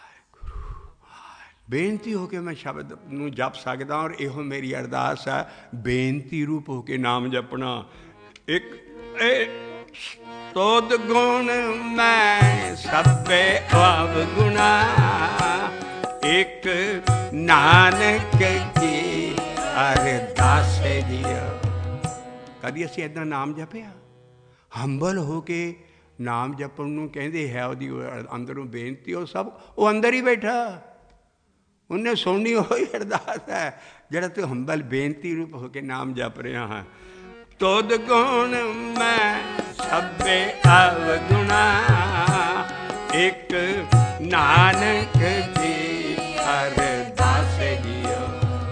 ਬੇਨਤੀ ਹੋ ਕੇ ਮੈਂ ਸ਼ਬਦ ਨੂੰ ਜਪ ਸਕਦਾ। ਔਰ ਇਹੋ ਮੇਰੀ ਅਰਦਾਸ ਹੈ, ਬੇਨਤੀ ਰੂਪ ਹੋ ਕੇ ਨਾਮ ਜਪਣਾ। ਇੱਕ ਇਹ ਤੋਦ ਗੁਣ ਮੈਂ ਸਭੇ ਅਵਗੁਣਾ, ਇੱਕ ਨਾਨਕ ਜੀ ਅਰਦਾਸ ਜੀਓ। ਕਦੀ ਅਸੀਂ ਇੱਦਾਂ ਨਾਮ ਜਪਿਆ? ਹੰਬਲ ਹੋ ਕੇ ਨਾਮ ਜਪਣ ਨੂੰ ਕਹਿੰਦੇ ਹੈ, ਉਹਦੀ ਅੰਦਰੋਂ ਬੇਨਤੀ। ਉਹ ਸਭ ਉਹ ਅੰਦਰ ਹੀ ਬੈਠਾ, ਉਹਨੇ ਸੁਣਨੀ ਹੋਈ ਅਰਦਾਸ ਹੈ ਜਿਹੜਾ ਤੂੰ ਹੰਬਲ ਬੇਨਤੀ ਰੂਪ ਹੋ ਕੇ ਨਾਮ ਜਪ ਰਿਹਾ ਹਾਂ। ਤੋਦ ਗੁਣ ਮੈਂ ਸਭੇ ਅਵਗੁਣਾ, ਇੱਕ ਨਾਨਕ ਜੀ ਅਰਦਾਸ ਜੀਓ।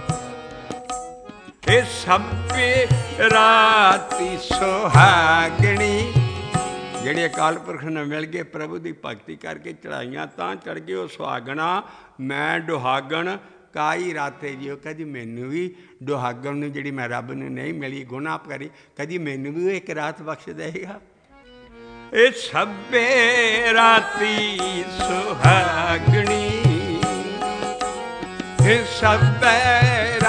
ਇਹ ਸਭੇ ਰਾਤੀ ਸੁਹਾਗਣੀ, ਜਿਹੜੇ ਅਕਾਲ ਪੁਰਖ ਨਾਲ ਮਿਲ ਗਏ, ਪ੍ਰਭੂ ਦੀ ਭਗਤੀ ਕਰਕੇ ਚੜਾਈਆਂ ਤਾਂ ਚੜ ਗਏ ਉਹ ਸੁਹਾਗਣਾ। ਮੈਂ ਦੁਹਾਗਣ ਕਾਈ ਰਾਤੇ ਜੀਓ। ਕਦੀ ਮੈਨੂੰ ਵੀ ਦੁਹਾਗਣ ਨੂੰ, ਜਿਹੜੀ ਮੈਂ ਰੱਬ ਨੂੰ ਨਹੀਂ ਮਿਲੀ, ਗੁਨਾਹ ਕਰੀ, ਕਦੀ ਮੈਨੂੰ ਵੀ ਉਹ ਇੱਕ ਰਾਤ ਬਖਸ਼ ਦੇਗਾ। ਇਹ ਸਭੇ ਰਾਤੀ ਸੁਹਾਗਣੀ, ਇਹ ਸਭੇ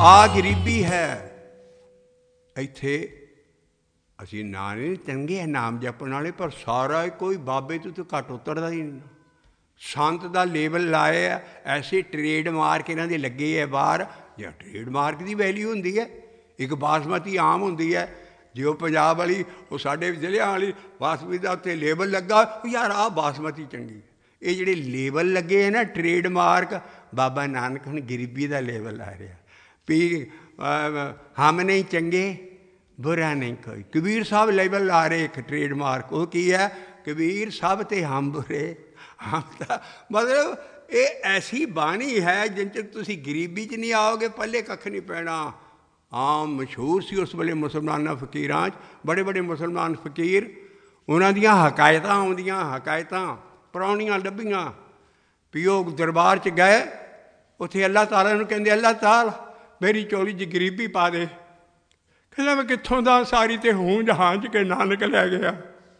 ਆ ਗਰੀਬੀ ਹੈ। ਇੱਥੇ ਅਸੀਂ ਨਾਂ ਨਹੀਂ ਚੰਗੇ ਹੈ ਨਾਮ ਜਪਣ ਵਾਲੇ, ਪਰ ਸਾਰਾ ਕੋਈ ਬਾਬੇ ਤੋਂ ਤਾਂ ਘੱਟ ਉਤਰਦਾ ਹੀ ਨਹੀਂ। ਸੰਤ ਦਾ ਲੇਬਲ ਲਾਏ ਆ, ਐਸੇ ਟਰੇਡ ਮਾਰਕ ਇਹਨਾਂ ਦੇ ਲੱਗੇ ਹੈ ਬਾਹਰ। ਜਾਂ ਟਰੇਡ ਮਾਰਕ ਦੀ ਵੈਲਿਊ ਹੁੰਦੀ ਹੈ। ਇੱਕ ਬਾਸਮਤੀ ਆਮ ਹੁੰਦੀ ਹੈ, ਜੇ ਉਹ ਪੰਜਾਬ ਵਾਲੀ, ਉਹ ਸਾਡੇ ਜ਼ਿਲ੍ਹਿਆਂ ਵਾਲੀ ਬਾਸਮਤੀ ਦਾ ਉੱਤੇ ਲੇਬਲ ਲੱਗਾ, ਯਾਰ ਆਹ ਬਾਸਮਤੀ ਚੰਗੀ। ਇਹ ਜਿਹੜੇ ਲੇਬਲ ਲੱਗੇ ਹੈ ਨਾ ਟਰੇਡ ਮਾਰਕ, ਬਾਬਾ ਨਾਨਕ ਹੁਣ ਗਰੀਬੀ ਦਾ ਲੇਬਲ ਲਾ ਰਿਹਾ ਵੀ ਹਮ ਨਹੀਂ ਚੰਗੇ ਬੁਰਾ ਨਹੀਂ ਕੋਈ। ਕਬੀਰ ਸਾਹਿਬ ਲੇਬਲ ਲਾ ਰਹੇ ਇੱਕ ਟਰੇਡ ਮਾਰਕ, ਉਹ ਕੀ ਹੈ? ਕਬੀਰ ਸਭ ਤੇ ਹਮ ਬੁਰੇ ਹਮ ਤਾਂ। ਮਤਲਬ ਇਹ ਐਸੀ ਬਾਣੀ ਹੈ ਜਿਨ 'ਚ ਤੁਸੀਂ ਗਰੀਬੀ 'ਚ ਨਹੀਂ ਆਓਗੇ, ਪੱਲੇ ਕੱਖ ਨਹੀਂ ਪੈਣਾ। ਆਮ ਮਸ਼ਹੂਰ ਸੀ ਉਸ ਵੇਲੇ ਮੁਸਲਮਾਨਾਂ ਫਕੀਰਾਂ 'ਚ, ਬੜੇ ਬੜੇ ਮੁਸਲਮਾਨ ਫਕੀਰ, ਉਹਨਾਂ ਦੀਆਂ ਹਕਾਇਤਾਂ ਆਉਂਦੀਆਂ, ਹਕਾਇਤਾਂ ਪੁਰਾਣੀਆਂ ਲੱਭੀਆਂ ਵੀ ਉਹ ਦਰਬਾਰ 'ਚ ਗਏ, ਉੱਥੇ ਅੱਲਾਹ ਤਾਲਾ ਨੂੰ ਕਹਿੰਦੇ, ਅੱਲਾਹ ਤਾਲਾ ਮੇਰੀ ਝੋਲੀ 'ਚ ਗਰੀਬੀ ਪਾ ਦੇ। ਕਹਿੰਦਾ ਮੈਂ ਕਿੱਥੋਂ ਦਾ, ਸਾਰੀ ਤੇ ਹੂੰ ਜਹਾਂ 'ਚ ਕੇ ਨਾਨਕ ਲੈ ਗਿਆ।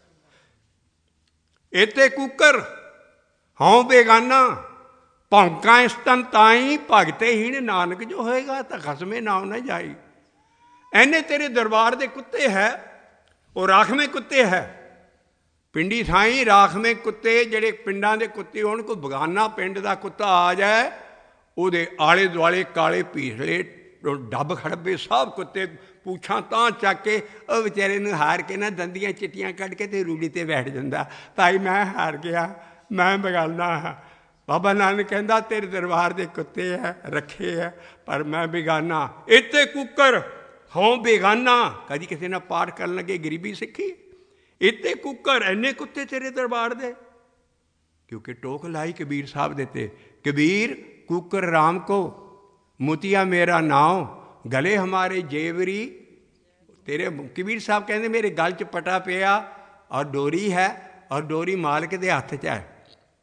ਇੱਥੇ ਕੁੱਕਰ ਹਉ ਬੇਗਾਨਾ ਭੌਂਕਾਂ ਇਸ ਤਨ ਤਾਈ, ਭਗਤੇ ਹੀਣ ਨਾਨਕ ਜੋ ਹੋਏਗਾ ਤਾਂ ਖਸਮੇ ਨਾਮ ਨਾ ਜਾਈ। ਐਨੇ ਤੇਰੇ ਦਰਬਾਰ ਦੇ ਕੁੱਤੇ ਹੈ, ਉਹ ਰਾਖਵੇਂ ਕੁੱਤੇ ਹੈ। ਪਿੰਡੀ ਥਾਈ ਰਾਖਵੇਂ ਕੁੱਤੇ, ਜਿਹੜੇ ਪਿੰਡਾਂ ਦੇ ਕੁੱਤੇ ਹੋਣ, ਕੋਈ ਬਗਾਨਾ ਪਿੰਡ ਦਾ ਕੁੱਤਾ ਆ ਜਾਏ, ਉਹਦੇ ਆਲੇ ਦੁਆਲੇ ਕਾਲੇ ਪੀਸਲੇ ਡੱਬ ਖੜੱਬੇ ਸਭ ਕੁੱਤੇ ਪੂਛਾਂ ਤਾਂ ਚੱਕ ਕੇ ਉਹ ਵਿਚਾਰੇ ਨੂੰ ਹਾਰ ਕੇ ਨਾ ਦੰਦੀਆਂ ਚਿੱਟੀਆਂ ਕੱਢ ਕੇ ਤੇ ਰੂੜੀ 'ਤੇ ਬੈਠ ਜਾਂਦਾ, ਭਾਈ ਮੈਂ ਹਾਰ ਗਿਆ, ਮੈਂ ਬਗਾਨਾ ਹਾਂ। ਬਾਬਾ ਨਾਨਕ ਕਹਿੰਦਾ ਤੇਰੇ ਦਰਬਾਰ ਦੇ ਕੁੱਤੇ ਹੈ, ਰੱਖੇ ਹੈ, ਪਰ ਮੈਂ ਬੇਗਾਨਾ। ਇੱਥੇ ਕੁੱਕਰ ਹੋਂ ਬੇਗਾਨਾ। ਕਦੀ ਕਿਸੇ ਨਾਲ ਪਾਠ ਕਰਨ ਲੱਗੇ ਗਰੀਬੀ ਸਿੱਖੀ? ਇੱਥੇ ਕੁੱਕਰ, ਇੰਨੇ ਕੁੱਤੇ ਤੇਰੇ ਦਰਬਾਰ ਦੇ। ਕਿਉਂਕਿ ਟੋਕ ਲਾਈ ਕਬੀਰ ਸਾਹਿਬ ਦੇ ਤੇ, ਕਬੀਰ ਕੁੱਕਰ ਰਾਮ ਕੋ ਮੁਤੀਆ ਮੇਰਾ ਨਾਉ, ਗਲੇ ਹਮਾਰੇ ਜੇਵਰੀ। ਤੇਰੇ ਕਬੀਰ ਸਾਹਿਬ ਕਹਿੰਦੇ ਮੇਰੇ ਗਲ 'ਚ ਪਟਾ ਪਿਆ ਔਰ ਡੋਰੀ ਹੈ, ਔਰ ਡੋਰੀ ਮਾਲਕ ਦੇ ਹੱਥ 'ਚ ਹੈ।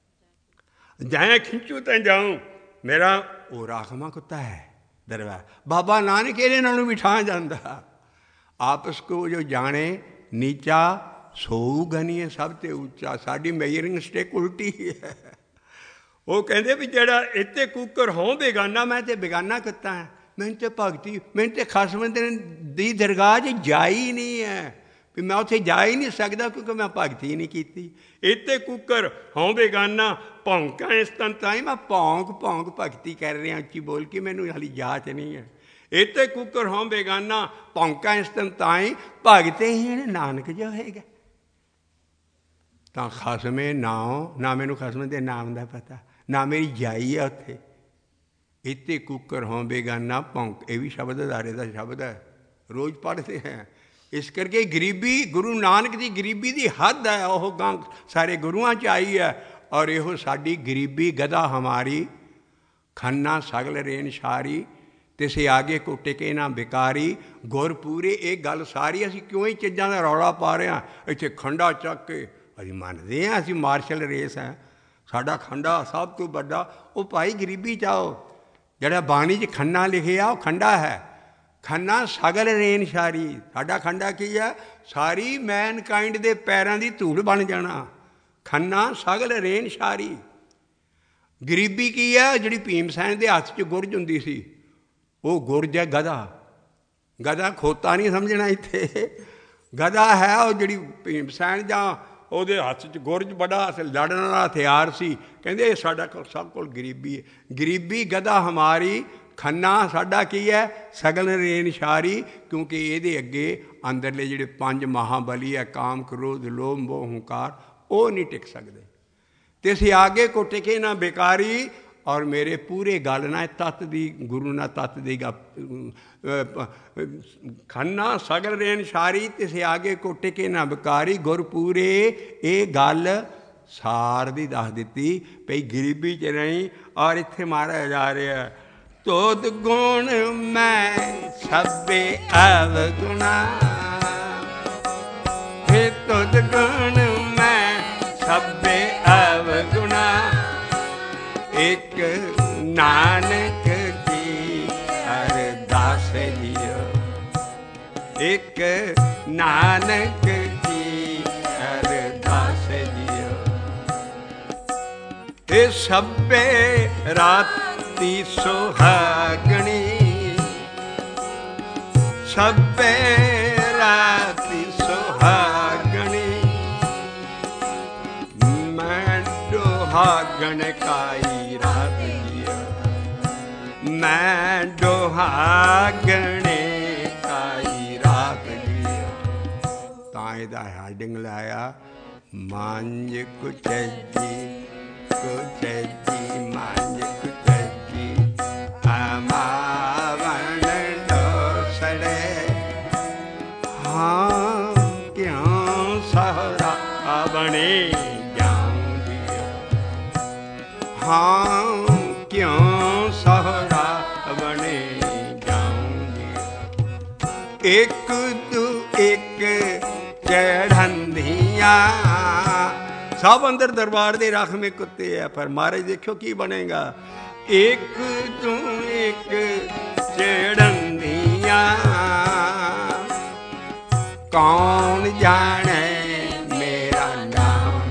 ਜਾਏ ਖਿੱਚੂ ਤਾਂ ਜਾਊਂ, ਮੇਰਾ ਉਹ ਰਾਖਵਾਂ ਕੁੱਤਾ ਹੈ ਦਰਬਾਰ। ਬਾਬਾ ਨਾਨਕ ਇਹਦੇ ਨਾਲੋਂ ਵੀ ਠਾਂ ਜਾਂਦਾ। ਆਪਸ ਕੋ ਜੋ ਜਾਣੇ ਨੀਚਾ ਸੋਊ ਗਨੀਏ ਸਭ ਤੇ ਉੱਚਾ। ਸਾਡੀ ਮੇਜਰਿੰਗ ਸਟਿਕ ਉਲਟੀ ਹੈ। ਉਹ ਕਹਿੰਦੇ ਵੀ ਜਿਹੜਾ ਇੱਥੇ ਕੁੱਕਰ ਹੋਂ ਬੇਗਾਨਾ, ਮੈਂ ਤੇ ਬੇਗਾਨਾ ਕੁੱਤਾ ਹੈ। ਮੈਨੂੰ ਤੇ ਭਗਤੀ, ਮੈਨੂੰ ਤੇ ਖਸਮ ਦੀ ਦਰਗਾਹ 'ਚ ਜਾਈ ਨਹੀਂ ਹੈ, ਵੀ ਮੈਂ ਉੱਥੇ ਜਾ ਹੀ ਨਹੀਂ ਸਕਦਾ ਕਿਉਂਕਿ ਮੈਂ ਭਗਤੀ ਨਹੀਂ ਕੀਤੀ। ਇੱਥੇ ਕੁੱਕਰ ਹੋਂ ਬੇਗਾਨਾ ਭੌਂਕਾਂ ਇਸ ਤਨ ਤਾਈ, ਮੈਂ ਭੌਂਕ ਭੌਂਕ ਭਗਤੀ ਕਰ ਰਿਹਾ ਉੱਚੀ ਬੋਲ ਕੇ, ਮੈਨੂੰ ਹਾਲੀ ਜਾਚ ਨਹੀਂ ਹੈ। ਇੱਥੇ ਕੁੱਕਰ ਹੋਂ ਬੇਗਾਨਾ ਭੌਂਕਾਂ ਇਸ ਤਨ ਤਾਈ, ਭਗਤੇ ਹੀਣ ਨਾਨਕ ਜੋ ਹੋਏਗਾ। ਤਾਂ ਖਸਮੇ ਨਾਉ, ਨਾ ਮੈਨੂੰ ਖਸਮ ਦੇ ਨਾਮ ਦਾ ਪਤਾ, ਨਾ ਮੇਰੀ ਜਾਈ ਹੈ ਉੱਥੇ। ਇੱਥੇ ਕੁੱਕਰ ਹੋਂ ਬੇਗਾਨਾ ਭੌਂਕ, ਇਹ ਵੀ ਸ਼ਬਦ ਅਦਾਰੇ ਦਾ ਸ਼ਬਦ ਹੈ, ਰੋਜ਼ ਪੜ੍ਹਦੇ ਹੈ। ਇਸ ਕਰਕੇ ਗਰੀਬੀ, ਗੁਰੂ ਨਾਨਕ ਦੀ ਗਰੀਬੀ ਦੀ ਹੱਦ ਹੈ, ਉਹ ਗਾਂ ਸਾਰੇ ਗੁਰੂਆਂ 'ਚ ਆਈ ਹੈ। ਔਰ ਇਹੋ ਸਾਡੀ ਗਰੀਬੀ ਗਦਾ ਹਮਾਰੀ, ਖੰਨਾ ਸਗਲ ਰੇਨ ਸ਼ਾਰੀ, ਤਿਸੇ ਆਗੇ ਕੋ ਟਿਕੇ ਨਾ ਬਿਕਾਰੀ। ਗੁਰ ਪੂਰੇ, ਇਹ ਗੱਲ ਸਾਰੀ ਅਸੀਂ ਕਿਉਂ ਹੀ ਚੀਜ਼ਾਂ ਦਾ ਰੌਲਾ ਪਾ ਰਹੇ ਹਾਂ। ਇੱਥੇ ਖੰਡਾ ਚੱਕ ਕੇ ਅਸੀਂ ਮੰਨਦੇ ਹਾਂ ਅਸੀਂ ਮਾਰਸ਼ਲ ਰੇਸ ਹੈ, ਸਾਡਾ ਖੰਡਾ ਸਭ ਤੋਂ ਵੱਡਾ। ਉਹ ਭਾਈ ਗਰੀਬੀ 'ਚ ਆਓ, ਜਿਹੜਾ ਬਾਣੀ 'ਚ ਖੰਨਾ ਲਿਖਿਆ ਉਹ ਖੰਡਾ ਹੈ। ਖੰਨਾ ਸਗਲ ਰੇਨ ਸ਼ਾਰੀ, ਸਾਡਾ ਖੰਡਾ ਕੀ ਹੈ? ਸਾਰੀ ਮੈਨਕਾਇੰਡ ਦੇ ਪੈਰਾਂ ਦੀ ਧੂੜ ਬਣ ਜਾਣਾ। ਖੰਨਾ ਸਗਲ ਰੇਨ ਸ਼ਾਰੀ। ਗਰੀਬੀ ਕੀ ਹੈ? ਜਿਹੜੀ ਭੀਮ ਸੈਨ ਦੇ ਹੱਥ 'ਚ ਗੁਰਜ ਹੁੰਦੀ ਸੀ, ਉਹ ਗੁਰਜ ਹੈ ਗਦਾ। ਗਦਾ ਖੋਤਾ ਨਹੀਂ ਸਮਝਣਾ ਇੱਥੇ, ਗਦਾ ਹੈ ਉਹ ਜਿਹੜੀ ਭੀਮ ਸੈਨ ਜਾਂ ਉਹਦੇ ਹੱਥ 'ਚ ਗੁਰਜ ਬੜਾ ਲੜਨ ਵਾਲਾ ਹਥਿਆਰ ਸੀ। ਕਹਿੰਦੇ ਇਹ ਸਾਡਾ ਕੋਲ ਸਭ ਕੋਲ ਗਰੀਬੀ ਹੈ। ਗਰੀਬੀ ਗਦਾ ਹਮਾਰੀ, ਖੰਨਾ ਸਾਡਾ ਕੀ ਹੈ? ਸਗਲ ਰੇਨ ਸ਼ਾਰੀ। ਕਿਉਂਕਿ ਇਹਦੇ ਅੱਗੇ ਅੰਦਰਲੇ ਜਿਹੜੇ ਪੰਜ ਮਹਾਬਲੀ ਹੈ, ਕਾਮ ਕ੍ਰੋਧ ਲੋਭ ਮੋਹ ਹੰਕਾਰ, ਉਹ ਨਹੀਂ ਟਿਕ ਸਕਦੇ। ਤੇ ਅਸੀਂ ਆਗੇ ਕੋ ਟਿਕੇ ਨਾ ਬੇਕਾਰੀ। ਔਰ ਮੇਰੇ ਪੂਰੇ ਗੱਲ ਨਾਲ ਤੱਤ ਦੀ, ਗੁਰੂ ਨਾਲ ਤੱਤ ਦੀ ਖੰਨਾ ਸਗਲ ਰੇਨ ਸ਼ਾਰੀ, ਤਿਸੇ ਆਗੇ ਕੋ ਟਿਕੇ ਨਾ ਬੇਕਾਰੀ। ਗੁਰ ਪੂਰੇ ਇਹ ਗੱਲ ਸਾਰ ਦੀ ਦੱਸ ਦਿੱਤੀ ਭਈ ਗਰੀਬੀ 'ਚ ਨਹੀਂ। ਔਰ ਇੱਥੇ ਮਾਰਿਆ ਜਾ ਰਿਹਾ ਤੋਦ ਗੁਣ ਮੈਂ ਸਭੇ ਅਵਗੁਣਾ, ਫੇ ਤੋਦ ਗੁਣ ਮੈਂ ਸਭੇ ਅਵਗੁਣਾ। ਇੱਕ ਨਾਨਕ ਦੀ ਅਰਦਾਸ ਜੀਓ, ਇੱਕ ਨਾਨਕ ਦੀ ਅਰਦਾਸ ਜੀਓ। ਇਹ ਸਭੇ ਰਾਤੀ ਸੁਹਾਗਣੀ, ਸਭੇ ਰਾਤੀ ਸੁਹਾਗਣੀ, ਮੈਂ ਦੁਹਾਗਣ ਕਾਈ ਰਾਤ ਜੀਓ, ਮੈਂ ਦੁਹਾਗਣੇ ਕਾਈ ਰਾਤ ਜੀਓ। ਤਾਂ ਇਹਦਾ ਹੈਡਿੰਗ ਲਾਇਆ ਮਾਂਝ ਕੁਚਜੀ ਕੁਚਜੀ ਮਾਂਝ ਕੁਚਜੀ ਆਮਾਵਣ ਡੋਸੜੇ, ਹਾਂ ਕਿਉਂ ਸਹਰਾ ਬਣੇ ਜਾਉਂ ਜੀਓ, ਹਾਂ ਕਿਉਂ ਸਹਰਾ ਬਣੇ ਜਾਉਂ ਜੀਓ। ਇੱਕ ਦੂ ਇੱਕ ਚੜ੍ਹੰਦੀਆਂ, ਸਭ ਅੰਦਰ ਦਰਬਾਰ ਦੇ ਰਾਖਵੇਂ ਕੁੱਤੇ ਆ, ਪਰ ਮਹਾਰਾਜ ਦੇਖਿਓ ਕੀ ਬਣੇਗਾ। ਇੱਕ ਤੂੰ ਇੱਕ ਚੜ੍ਹੰਦੀਆਂ, ਕੌਣ ਜਾਣੇ ਮੇਰਾ ਨਾਮ।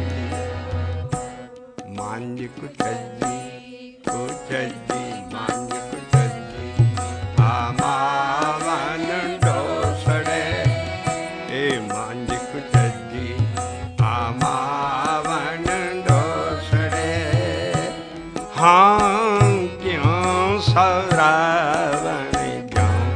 ਮਾਂਝ ਕੁਚਜੀ ਕੁਚਜੀ ਮਾਂਝ ਕੁਚਜੀ ਆਮਾਵਨ ਡੋਸੜੇ, ਇਹ ਮਾਂਝ ਕੁਚਜੀ ਆਮਾਵਨ ਡੋਸੜੇ, ਹਾਂ ਕਿਉਂ ਸਰਾਵਣ ਜਾਉਂ।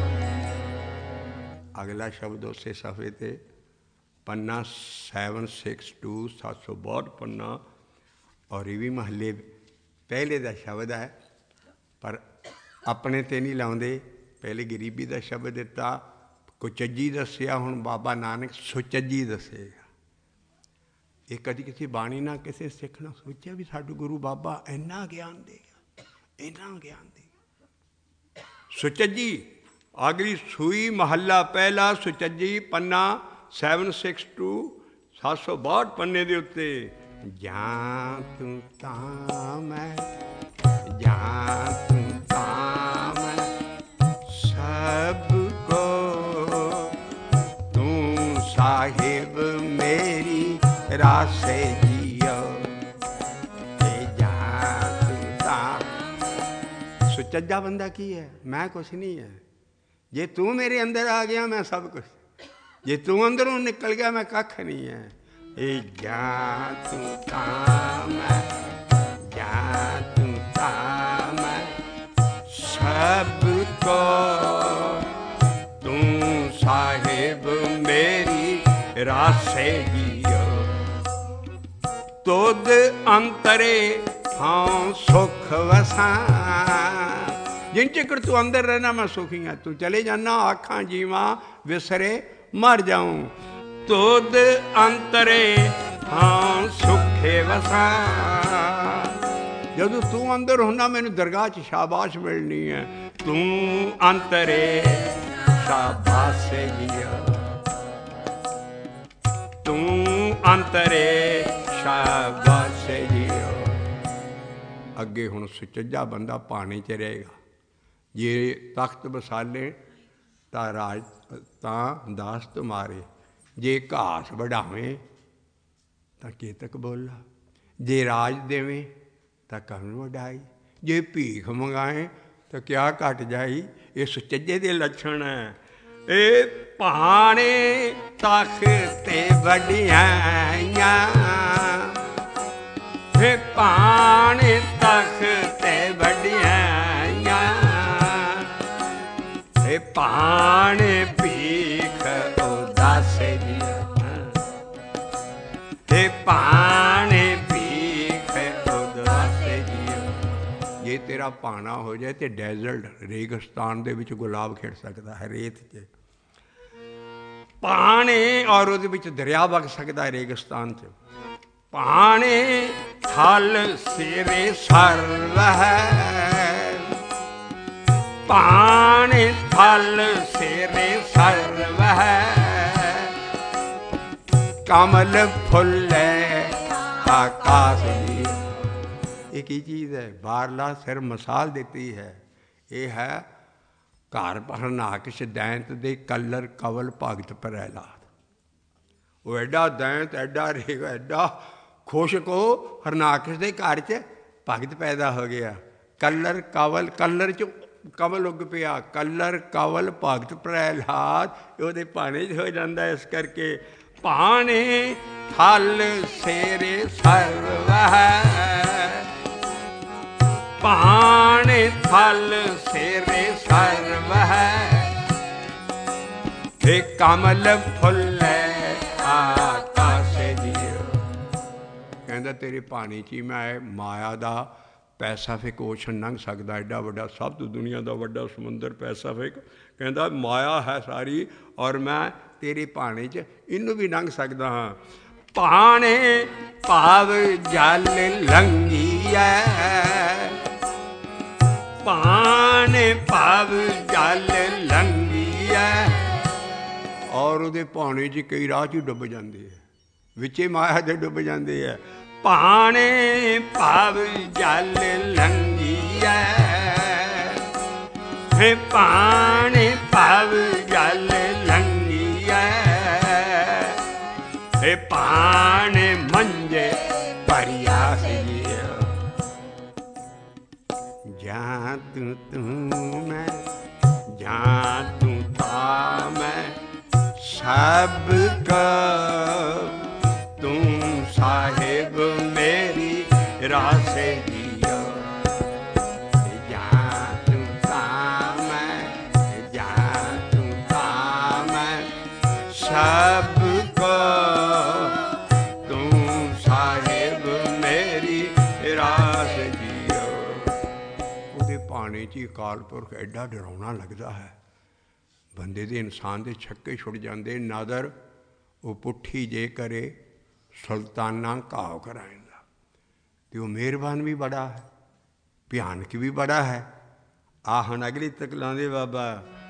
ਅਗਲਾ ਸ਼ਬਦ ਉਸੇ ਸਫੇ ਤੇ ਪੰਨਾ ਸੈਵਨ ਸਿਕਸ ਟੂ ਸੱਤ ਸੌ ਬਾਹਠ ਪੰਨਾ, ਔਰ ਇਹ ਵੀ ਮਹੱਲੇ ਪਹਿਲੇ ਦਾ ਸ਼ਬਦ ਹੈ, ਪਰ ਆਪਣੇ ਤੇ ਨਹੀਂ ਲਾਉਂਦੇ। ਪਹਿਲੇ ਗਰੀਬੀ ਦਾ ਸ਼ਬਦ ਦਿੱਤਾ, ਕੁਚੱਜੀ ਦੱਸਿਆ, ਹੁਣ ਬਾਬਾ ਨਾਨਕ ਸੁਚੱਜੀ ਦੱਸੇਗਾ। ਇਹ ਕਦੀ ਕਿਸੇ ਬਾਣੀ ਨਾਲ ਕਿਸੇ ਸਿੱਖ ਨਾਲ ਸੋਚਿਆ ਵੀ ਸਾਡੂ ਗੁਰੂ ਬਾਬਾ ਇੰਨਾ ਗਿਆਨ ਦੇਗਾ, ਇੰਨਾ ਗਿਆਨ ਦੇਗਾ। ਸੁਚੱਜੀ ਅਗਲੀ ਸੂਈ ਮਹੱਲਾ ਪਹਿਲਾ ਸੁਚੱਜੀ ਪੰਨਾ ਸੈਵਨ ਸਿਕਸ ਟੂ ਸੱਤ ਸੌ ਬਾਹਠ ਪੰਨੇ ਦੇ ਉੱਤੇ। ਜਾਂ ਤੂੰ ਤਾਂ ਮੈਂ, ਜਾਂ ਤੂੰ ਤਾਂ ਮੈਂ, ਸਭ ਕੋ ਤੂੰ ਸਾਹਿਬ ਮੇਰੀ ਰਾਸੇ ਜੀਓ, ਤੇ ਜਾਂ ਤੂੰ ਤਾਂ। ਸੁਚੱਜਾ ਬੰਦਾ ਕੀ ਹੈ? ਮੈਂ ਕੁਛ ਨਹੀਂ ਹੈ। ਜੇ ਤੂੰ ਮੇਰੇ ਅੰਦਰ ਆ ਗਿਆ ਮੈਂ ਸਭ ਕੁਛ, ਜੇ ਤੂੰ ਅੰਦਰੋਂ ਨਿਕਲ ਗਿਆ ਮੈਂ ਕੱਖ ਨਹੀਂ ਹੈ। ਇਹ ਜਾਂ ਤੂੰ ਤਾਂ ਮੈਂ, ਜਾਂ ਤੂੰ ਤਾਂ ਮੈਂ, ਸਭ ਕੋ ਤੂੰ ਸਾਹਿਬ ਮੇਰੀ ਰਾਸੇ ਜੀਓ। ਤੁਧ ਅੰਤਰੇ ਹਾਂ ਸੁਖ ਵਸਾਂ, ਜਿਨ ਚਿਕਰ ਤੂੰ ਅੰਦਰ ਰਹਿਣਾ ਮੈਂ ਸੁਖੀ ਹਾਂ। ਤੂੰ ਚਲੇ ਜਾਣਾ ਆਖਾਂ ਜੀਵਾਂ ਵਿਸਰੇ ਮਰ ਜਾਊਂ। ਤੁਧ ਅੰਤਰੇ ਹਾਂ ਸੁਖੇ ਵਸਾਂ, ਜਦੋਂ ਤੂੰ ਅੰਦਰ ਹੁੰਦਾ ਮੈਨੂੰ ਦਰਗਾਹ 'ਚ ਸ਼ਾਬਾਸ਼ ਮਿਲਣੀ ਹੈ। ਤੂੰ ਅੰਤਰੇ ਸ਼ਾਬਾਸ਼ ਜੀਓ, ਤੂੰ ਅੰਤਰੇ ਸ਼ਾਬਾਸ਼ ਜੀਓ। ਅੱਗੇ ਹੁਣ ਸੁਚੱਜਾ ਬੰਦਾ ਪਾਣੀ 'ਚ ਰਹੇਗਾ। ਜੇ ਤਖਤ ਬਸਾਲੇ ਤਾਂ ਰਾਜ ਤਾਂ ਦਾਸ ਤੁਮਾਰੇ, ਜੇ ਘਾਸ ਵਢਾਵੇਂ ਤਾਂ ਕੇਤਕ ਬੋਲਾ, ਜੇ ਰਾਜ ਦੇਵੇਂ ਤਾਂ ਕਵਣ ਵਡਾਈ, ਜੇ ਭੀਖ ਮੰਗਾਏ ਤਾਂ ਕਿਆ ਘਟ ਜਾਈ। ਇਹ ਸੁਚੱਜੇ ਦੇ ਲੱਛਣ ਹੈ। ਇਹ ਭਾਣੇ ਤਖਤੇ ਵਡਿਆਈਆਂ, ਇਹ ਭਾਣੇ ਤਖਤੇ ਵਡਿਆਈਆਂ, ਇਹ ਭਾਣੇ ਭੀਖ ਉਦਾਸੇ ਜੀਓ, ਇਹ ਭਾਣੇ ਭੀਖ ਉਦਾਸੇ ਜੀਓ। ਜੇ ਤੇਰਾ ਭਾਣਾ ਹੋ ਜਾਏ ਤੇ ਡੈਜ਼ਰਟ ਰੇਗਿਸਤਾਨ ਦੇ ਵਿੱਚ ਗੁਲਾਬ ਖਿੜ ਸਕਦਾ ਹੈ, ਰੇਤ 'ਚ ਭਾਣੇ, ਔਰ ਉਹਦੇ ਵਿੱਚ ਦਰਿਆ ਵਗ ਸਕਦਾ ਹੈ ਰੇਗਿਸਤਾਨ 'ਚ। ਭਾਣੇ ਥਲ ਸਿਰੇ ਸਰਵ ਹੈ, ਭਾਣੇ ਥਲ ਸਿਰੇ ਸਰਵ ਹੈ, ਕਮਲ ਫੁੱਲੇ ਆਕਾਸ਼ ਦੀ। ਇਹ ਕੀ ਚੀਜ਼ ਹੈ? ਬਾਹਰਲਾ ਸਿਰ ਮਿਸਾਲ ਦਿੱਤੀ ਹੈ। ਇਹ ਹੈ ਘਰ ਹਰਨਾਕਸ਼ ਦੈਂਤ ਦੇ ਕਲਰ ਕਵਲ ਭਗਤ ਪ੍ਰਹਿਲਾਦ। ਉਹ ਐਡਾ ਦੈਂਤ, ਐਡਾ ਰੇਗਾ, ਐਡਾ ਖੁਸ਼ ਕੋ ਹਰਨਾਕਸ਼ ਦੇ ਘਰ 'ਚ ਭਗਤ ਪੈਦਾ ਹੋ ਗਿਆ। ਕਲਰ ਕਵਲ, ਕਲਰ 'ਚ ਕਮਲ ਉੱਗ ਪਿਆ। ਕਲਰ ਕਵਲ ਭਗਤ ਪ੍ਰਹਿਲਾਦ ਉਹਦੇ ਭਾਣੇ 'ਚ ਹੋ ਜਾਂਦਾ। ਇਸ ਕਰਕੇ ਭਾਣੇ ਥਲ ਸੇਰੇ ਸਰਵ ਹੈ, ਭਾਣੇ ਥਲ ਸੇਰੇ ਸਰਵ ਹੈ, हे कमल फुल्ले आकाश जियो। कहता तेरे पानी च ही मैं माया दा पैसाफिक ओशन लंघ सकदा, एडा वड्डा सब तो दुनिया का वड्डा समुंदर पैसाफिक। कहता माया है सारी और मैं तेरे पानी च इनू भी लंघ सकदा हाँ। पाने पाव जल लंघिया, पाने पाव जल लंघिया, और ਉਹਦੇ ਪਾਣੀ 'ਚ ਕਈ ਰਾਹ 'ਚ ਡੁੱਬ ਜਾਂਦੇ ਹੈ, ਵਿੱਚੇ ਮਾਇਆ ਦੇ ਡੁੱਬ ਜਾਂਦੇ ਹੈ। ਪਾਣੇ ਭਾਵ ਜਲ ਲੰਘੀਐ, ਹੈ ਪਾਣੇ ਭਾਵ ਜਲ ਲੰਘੀਐ, ਹੈ ਪਾਣੇ ਮੰਝੇ ਭਰਿਆ ਸੀਏ। ਜਾਂ ਤੂੰ ਤੂੰ ਮੈਂ, ਜਾਂ ਤੂੰ ਤਾ ਮੈਂ, सब का तुम साहिब मेरी रासे जियो। जा तू ता मैं, जा तू ता मैं, सब का तुम साहिब मेरी रास जियो। ਉਹਦੇ ਪਾਣੀ 'ਚ ਅਕਾਲ ਪੁਰਖ ਐਡਾ ਡਰਾਉਣਾ ਲੱਗਦਾ ਹੈ, ਬੰਦੇ ਦੇ ਇਨਸਾਨ ਦੇ ਛੱਕੇ ਛੁੱਟ ਜਾਂਦੇ। ਨਾਦਰ ਉਹ ਪੁੱਠੀ ਜੇ ਕਰੇ ਸੁਲਤਾਨਾ ਘਾਵ ਕਰਾਏਂਦਾ। ਅਤੇ ਉਹ ਮਿਹਰਬਾਨ ਵੀ ਬੜਾ ਹੈ, ਭਿਆਨਕ ਵੀ ਬੜਾ ਹੈ। ਆ ਹੁਣ ਅਗਲੀ ਤੱਕ ਲਾਉਂਦੇ ਬਾਬਾ,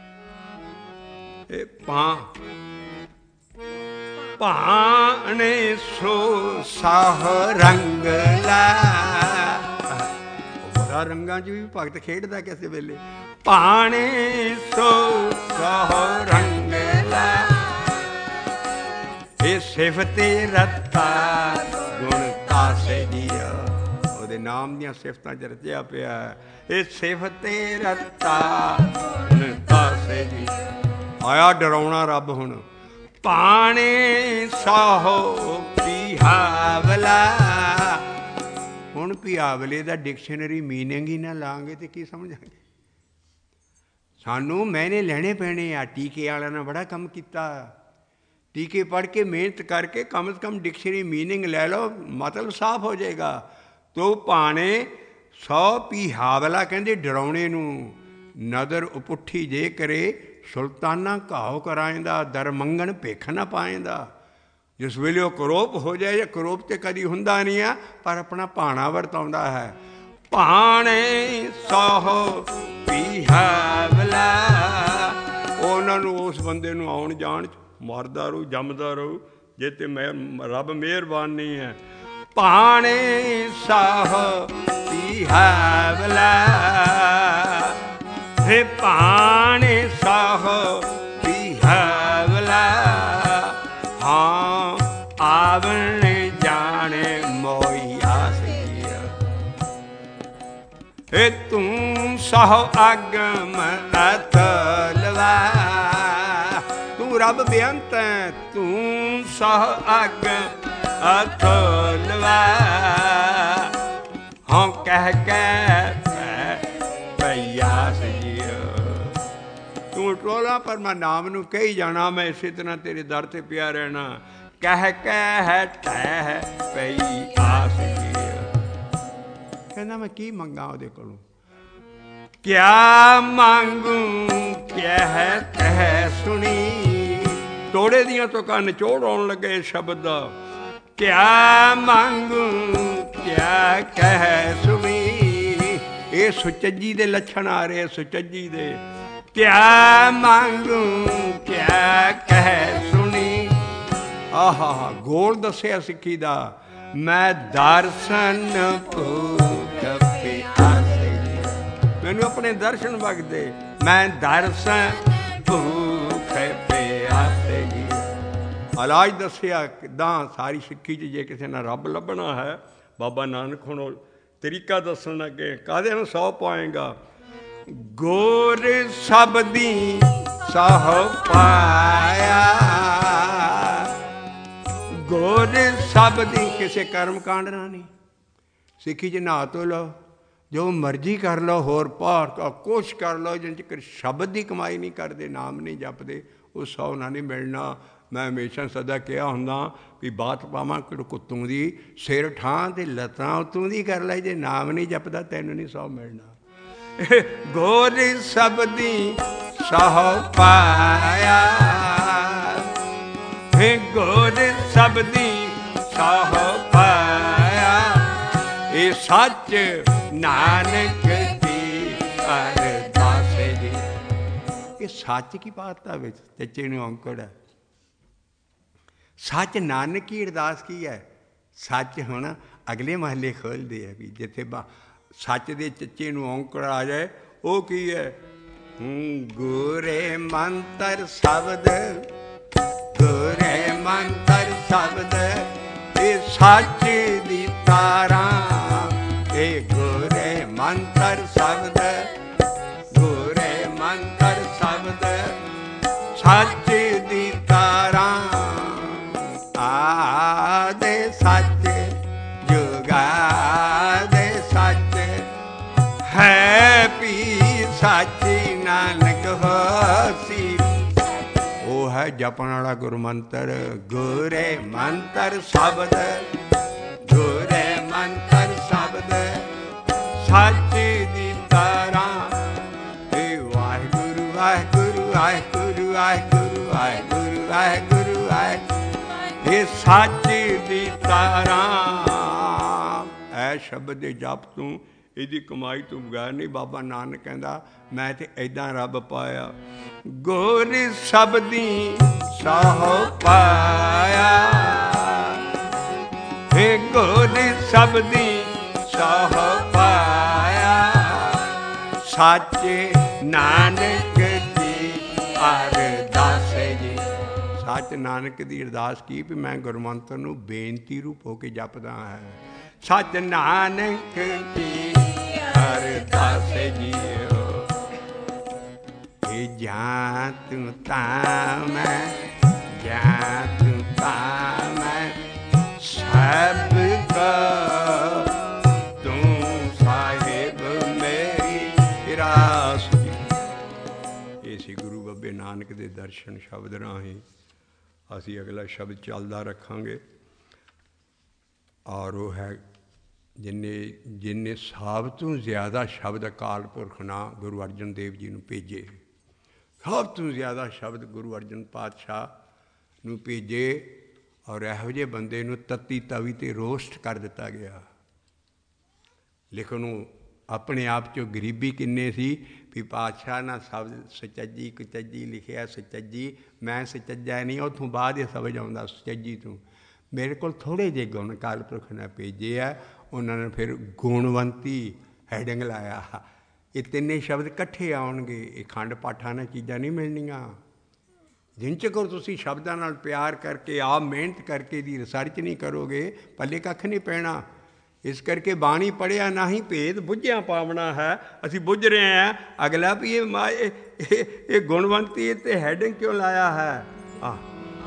ਇਹ ਪਾਂ ਭਾਣੇ ਸੋ ਸਾਹ ਰੰਗ ਲਾ। ਬੜਾ ਰੰਗਾਂ 'ਚ ਵੀ ਭਗਤ ਖੇਡਦਾ ਕਿਸੇ ਵੇਲੇ। ਭਾਣੇ ਸੋ ਸਾਹ ਰੰਗ ਲਾ, ਇਹ ਸਿਫਤੇ ਰੱਤਾ ਗੁਣ ਤਾਸੇ ਜੀਓ। ਉਹਦੇ ਨਾਮ ਦੀਆਂ ਸਿਫਤਾਂ 'ਚ ਰਚਿਆ ਪਿਆ। ਇਹ ਸਿਫਤੇ ਰੱਤਾ ਗੁਣ ਤਾਸੇ ਜੀ। ਆਇਆ ਡਰਾਉਣਾ ਰੱਬ ਹੁਣ। ਭਾਣੇ ਸਾਹੋ ਪਿਹਾਵਲਾ। ਹੁਣ ਪਿਹਾਵਲੇ ਦਾ ਡਿਕਸ਼ਨਰੀ ਮੀਨਿੰਗ ਹੀ ਨਾ ਲਾਂਗੇ ਤੇ ਕੀ ਸਮਝਾਂਗੇ। ਸਾਨੂੰ ਮੈਨੇ ਲੈਣੇ ਪੈਣੇ ਆ। ਟੀਕੇ ਵਾਲਿਆਂ ਨੇ ਬੜਾ ਕੰਮ ਕੀਤਾ। ਟੀਕੇ ਪੜ੍ਹ ਕੇ ਮਿਹਨਤ ਕਰਕੇ ਕਮ ਸੇ ਕਮ ਡਿਕਸ਼ਨਰੀ ਮੀਨਿੰਗ ਲੈ ਲਓ, ਮਤਲਬ ਸਾਫ਼ ਹੋ ਜਾਏਗਾ। ਤੋ ਭਾਣੇ ਸੌ ਪਿਹਾਵਲਾ ਕਹਿੰਦੇ ਡਰਾਉਣੇ ਨੂੰ। ਨਦਰ ਉਪੁੱਠੀ ਜੇ ਕਰੇ ਸੁਲਤਾਨਾ ਘਾਉ ਕਰਾਏਂਦਾ, ਦਰ ਮੰਗਣ ਭਿੱਖ ਨਾ ਪਾਏਂਦਾ। ਜਿਸ ਵੇਲੇ ਉਹ ਕਰੋਪ ਹੋ ਜਾਏ, ਜਾਂ ਕਰੋਪ ਤੇ ਕਦੀ ਹੁੰਦਾ ਨਹੀਂ ਆ, ਪਰ ਆਪਣਾ ਭਾਣਾ ਵਰਤਾਉਂਦਾ ਹੈ। ਭਾਣੇ ਸੌ ਪਿਹਾਵਲਾ। ਉਹਨਾਂ ਨੂੰ ਉਸ ਬੰਦੇ ਨੂੰ ਆਉਣ ਜਾਣ 'ਚ ਮਰਦਾ ਰਹੂ, ਜੰਮਦਾ ਰਹੂ, ਜੇ ਤੇ ਮੈਂ ਰੱਬ ਮਿਹਰਬਾਨ ਨਹੀਂ ਹੈ। ਭਾਣੇ ਸਾਹ ਪਿਹਾਵਲਾ, ਹੈ ਭਾਣੇ ਸਾਹ ਪਿਹਾਵਲਾ। ਹਾਂ ਆਵਣ ਜਾਣੇ ਮੋਈ ਆਸ ਜੀਓ। हे तूं सहो अगम अतलवा। तू रब बेअंत है, तू सहो अगम अतलवा। हाँ कह कह प्रयास जियो। तू टोला पर मैं नाम नू कही जाना, मैं इसी तरह तेरे दर ते पिया रहना। कह कह तह पई आस जियो। कहना मैं की मंगा ਉਹਦੇ ਕੋਲੋਂ। ਕਿਆ ਮੰਗੂ ਕਹਿ ਕਹਿ ਸੁਣੀ। ਤੋੜੇ ਦੀਆਂ ਤੋਂ ਕੰਨ ਚੋੜ ਆਉਣ ਲੱਗੇ ਸ਼ਬਦ ਦਾ। ਕਿਆ ਮੰਗੂ ਕਿਆ ਕਹਿ ਸੁਣੀ। ਇਹ ਸੁਚੱਜੀ ਦੇ ਲੱਛਣ ਆ ਰਹੇ, ਸੁਚੱਜੀ ਦੇ। ਕਿਆ ਮੰਗੂ ਕਿਆ ਕਹਿ ਸੁਣੀ। ਆਹਾ ਗੋਲ ਦੱਸਿਆ ਸਿੱਖੀ ਦਾ। ਮੈਂ ਦਰਸ਼ਨ ਭੂਖ ਪਿਆਸੇ। ਮੈਨੂੰ ਆਪਣੇ ਦਰਸ਼ਨ ਵਗਦੇ। ਮੈਂ ਦਰਸ਼ਨ ਭੂਖ ਪਿਆਸੇ ਜੀ। ਇਲਾਜ ਦੱਸਿਆ ਕਿੱਦਾਂ ਸਾਰੀ ਸਿੱਖੀ 'ਚ ਜੇ ਕਿਸੇ ਨੇ ਰੱਬ ਲੱਭਣਾ ਹੈ। ਬਾਬਾ ਨਾਨਕ ਹੁਣ ਤਰੀਕਾ ਦੱਸਣ ਲੱਗੇ। ਕਾਹਦੇ ਨੂੰ ਸੌ ਪਾਏਗਾ। ਗੁਰ ਸਬਦੀ ਸਹ ਪਾਇਆ। ਗੁਰ ਸਬਦੀ ਕਿਸੇ ਕਰਮ ਕਾਂਡ ਨਾਲ ਨਹੀਂ। ਸਿੱਖੀ 'ਚ ਨਹਾ ਧੋ ਲਓ, ਜੋ ਮਰਜ਼ੀ ਕਰ ਲਓ, ਹੋਰ ਪਾਠ ਕੁਛ ਕਰ ਲਓ, ਜਿੰਨ ਚਿਰ ਸ਼ਬਦ ਦੀ ਕਮਾਈ ਨਹੀਂ ਕਰਦੇ, ਨਾਮ ਨਹੀਂ ਜਪਦੇ, ਉਹ ਸੌ ਨਾ ਨਹੀਂ ਮਿਲਣਾ। ਮੈਂ ਹਮੇਸ਼ਾ ਸਦਾ ਕਿਹਾ ਹੁੰਦਾ ਵੀ ਬਾਤ ਪਾਵਾਂ ਕੁੱਤੋਂ ਦੀ, ਸਿਰ ਠਾਂ ਤੇ ਲੱਤਾਂ ਉਤੋਂ ਦੀ ਕਰ ਲੈ, ਜੇ ਨਾਮ ਨਹੀਂ ਜਪਦਾ ਤੈਨੂੰ ਨਹੀਂ ਸੌ ਮਿਲਣਾ। ਗੁਰ ਸਬਦੀ ਸਹੁ ਪਾਇਆ, ਗੁਰ ਸਬਦੀ ਸਹੁ ਪਾਇਆ। ਇਹ ਸੱਚ ਨਾਨਕ ਦੀ ਅਰਦਾਸ ਜੀ। ਇਹ ਸੱਚ ਕੀ ਪਾਤਾ ਵਿੱਚ ਚੱਚੇ ਨੂੰ ਔਂਕੜ ਹੈ। ਸੱਚ ਨਾਨਕ ਕੀ ਅਰਦਾਸ ਕੀ ਹੈ। ਸੱਚ ਹੁਣ ਅਗਲੇ ਮਹੱਲੇ ਖੋਲ੍ਹਦੇ ਆ ਵੀ ਜਿੱਥੇ ਬਾ ਸੱਚ ਦੇ ਚੱਚੇ ਨੂੰ ਔਂਕੜ ਆ ਜਾਏ, ਉਹ ਕੀ ਹੈ। ਗੁਰੇ ਮੰਤਰ ਸ਼ਬਦ, ਗੁਰੇ ਮੰਤਰ ਸ਼ਬਦ, ਇਹ ਸੱਚ ਦੀ ਤਾਰਾਂ। ਇਹ ਗੁਰੇ ਮੰਤਰ ਸ਼ਬਦ, ਗੁਰੇ ਮੰਤਰ ਸ਼ਬਦ, ਸੱਚ ਦੀ ਤਾਰਾਂ। ਆਦੇ ਸੱਚ ਜੁਗਾਦੇ ਸੱਚ, ਹੈ ਪੀ ਸੱਚ ਨਾਨਕ ਹੋਸੀ। ਉਹ ਹੈ ਜਪਣ ਵਾਲਾ ਗੁਰੂ ਮੰਤਰ। ਗੁਰੇ ਮੰਤਰ ਸ਼ਬਦ, ਗੁਰੇ ਮੰਤਰ ਸ਼ਬਦ, ਸੱਚ ਦੀ ਤਾਰਾਂ। ਇਹ ਵਾਹਿਗੁਰੂ ਵਾਹਿਗੁਰੂ ਵਾਹਿਗੁਰੂ ਵਾਹਿਗੁਰੂ ਵਾਹਿਗੁਰੂ ਵਾਹਿਗੁਰੂ ਵਾਹਿਗੁਰੂ, ਇਹ ਸੱਚ ਦੀ ਤਾਰਾਂ। ਐ ਸ਼ਬਦ ਦੇ ਜਪ ਤੂੰ, ਇਹਦੀ ਕਮਾਈ ਤੋਂ ਬਗੈਰ ਨਹੀਂ। ਬਾਬਾ ਨਾਨਕ ਕਹਿੰਦਾ ਮੈਂ ਤੇ ਏਦਾਂ ਰੱਬ ਪਾਇਆ। ਗੁਰ ਸਬਦੀ ਸਹੁ ਪਾਇਆ, ਹੇ ਗੁਰ ਸਬਦੀ ਸਹੁ ਪਾਇਆ। ਸੱਚ ਨਾਨਕ ਦੀ ਅਰਦਾਸ ਜੀ। ਸੱਚ ਨਾਨਕ ਦੀ ਅਰਦਾਸ ਕੀ ਵੀ ਮੈਂ ਗੁਰਮੰਤਰ ਨੂੰ ਬੇਨਤੀ ਰੂਪ ਹੋ ਕੇ ਜਪਦਾ ਹੈ। ਸੱਚ ਨਾਨਕ ਦੀ ਅਰਦਾਸ ਜੀਓ। ਇਹ ਜਾਂ ਤੂੰ ਤਾਂ ਮੈਂ, ਜਾਂ ਤੂੰ ਤਾਂ ਮੈਂ, ਸਭ ਕਾ ਤੂੰ ਸਾਹਿਬ ਮੇਰੀ ਰਾਸ। ਇਹ ਸੀ ਗੁਰੂ ਬਾਬੇ ਨਾਨਕ ਦੇ ਦਰਸ਼ਨ ਸ਼ਬਦ ਰਾਹੀਂ। ਅਸੀਂ ਅਗਲਾ ਸ਼ਬਦ ਚੱਲਦਾ ਰੱਖਾਂਗੇ। ਔਰ ਉਹ ਹੈ ਜਿੰਨੇ ਜਿੰਨੇ ਸਭ ਤੋਂ ਜ਼ਿਆਦਾ ਸ਼ਬਦ ਅਕਾਲ ਪੁਰਖ ਨਾਲ ਗੁਰੂ ਅਰਜਨ ਦੇਵ ਜੀ ਨੂੰ ਭੇਜੇ, ਸਭ ਤੋਂ ਜ਼ਿਆਦਾ ਸ਼ਬਦ ਗੁਰੂ ਅਰਜਨ ਪਾਤਸ਼ਾਹ ਨੂੰ ਭੇਜੇ। ਔਰ ਇਹੋ ਜਿਹੇ ਬੰਦੇ ਨੂੰ ਤੱਤੀ ਤਵੀ 'ਤੇ ਰੋਸਟ ਕਰ ਦਿੱਤਾ ਗਿਆ। ਲਿਖਣ ਨੂੰ ਆਪਣੇ ਆਪ 'ਚੋਂ ਗਰੀਬੀ ਕਿੰਨੇ ਸੀ ਵੀ ਪਾਤਸ਼ਾਹ ਨਾ ਸ਼ਬਦ ਸੁਚੱਜੀ ਕੁਚੱਜੀ ਲਿਖਿਆ। ਸੁਚੱਜੀ ਮੈਂ ਸੁਚੱਜਾ ਨਹੀਂ, ਉੱਥੋਂ ਬਾਅਦ ਇਹ ਸਮਝ ਆਉਂਦਾ ਸੁਚੱਜੀ ਤੋਂ। ਮੇਰੇ ਕੋਲ ਥੋੜ੍ਹੇ ਜਿਹੇ ਗੁਣ ਅਕਾਲ ਪੁਰਖ ਨੇ ਭੇਜੇ ਆ। ਉਹਨਾਂ ਨੇ ਫਿਰ ਗੁਣਵੰਤੀ ਹੈਡਿੰਗ ਲਾਇਆ। ਇਹ ਤਿੰਨੇ ਸ਼ਬਦ ਇਕੱਠੇ ਆਉਣਗੇ। ਇਹ ਖੰਡ ਪਾਠਾਂ ਨਾਲ ਚੀਜ਼ਾਂ ਨਹੀਂ ਮਿਲਣੀਆਂ। ਜਿੰਨ ਚਿਰ ਤੁਸੀਂ ਸ਼ਬਦਾਂ ਨਾਲ ਪਿਆਰ ਕਰਕੇ ਆਪ ਮਿਹਨਤ ਕਰਕੇ ਦੀ ਰਿਸਰਚ ਨਹੀਂ ਕਰੋਗੇ, ਪੱਲੇ ਕੱਖ ਨਹੀਂ ਪੈਣਾ। ਇਸ ਕਰਕੇ ਬਾਣੀ ਪੜ੍ਹਿਆ ਨਾ ਹੀ ਭੇਦ ਬੁੱਝਿਆ ਪਾਵਣਾ ਹੈ। ਅਸੀਂ ਬੁੱਝ ਰਹੇ ਹਾਂ। ਅਗਲਾ ਵੀ ਇਹ ਮਾ ਇਹ ਇਹ ਗੁਣਵੰਤੀ ਤੇ ਹੈਡਿੰਗ ਕਿਉਂ ਲਾਇਆ ਹੈ। ਆ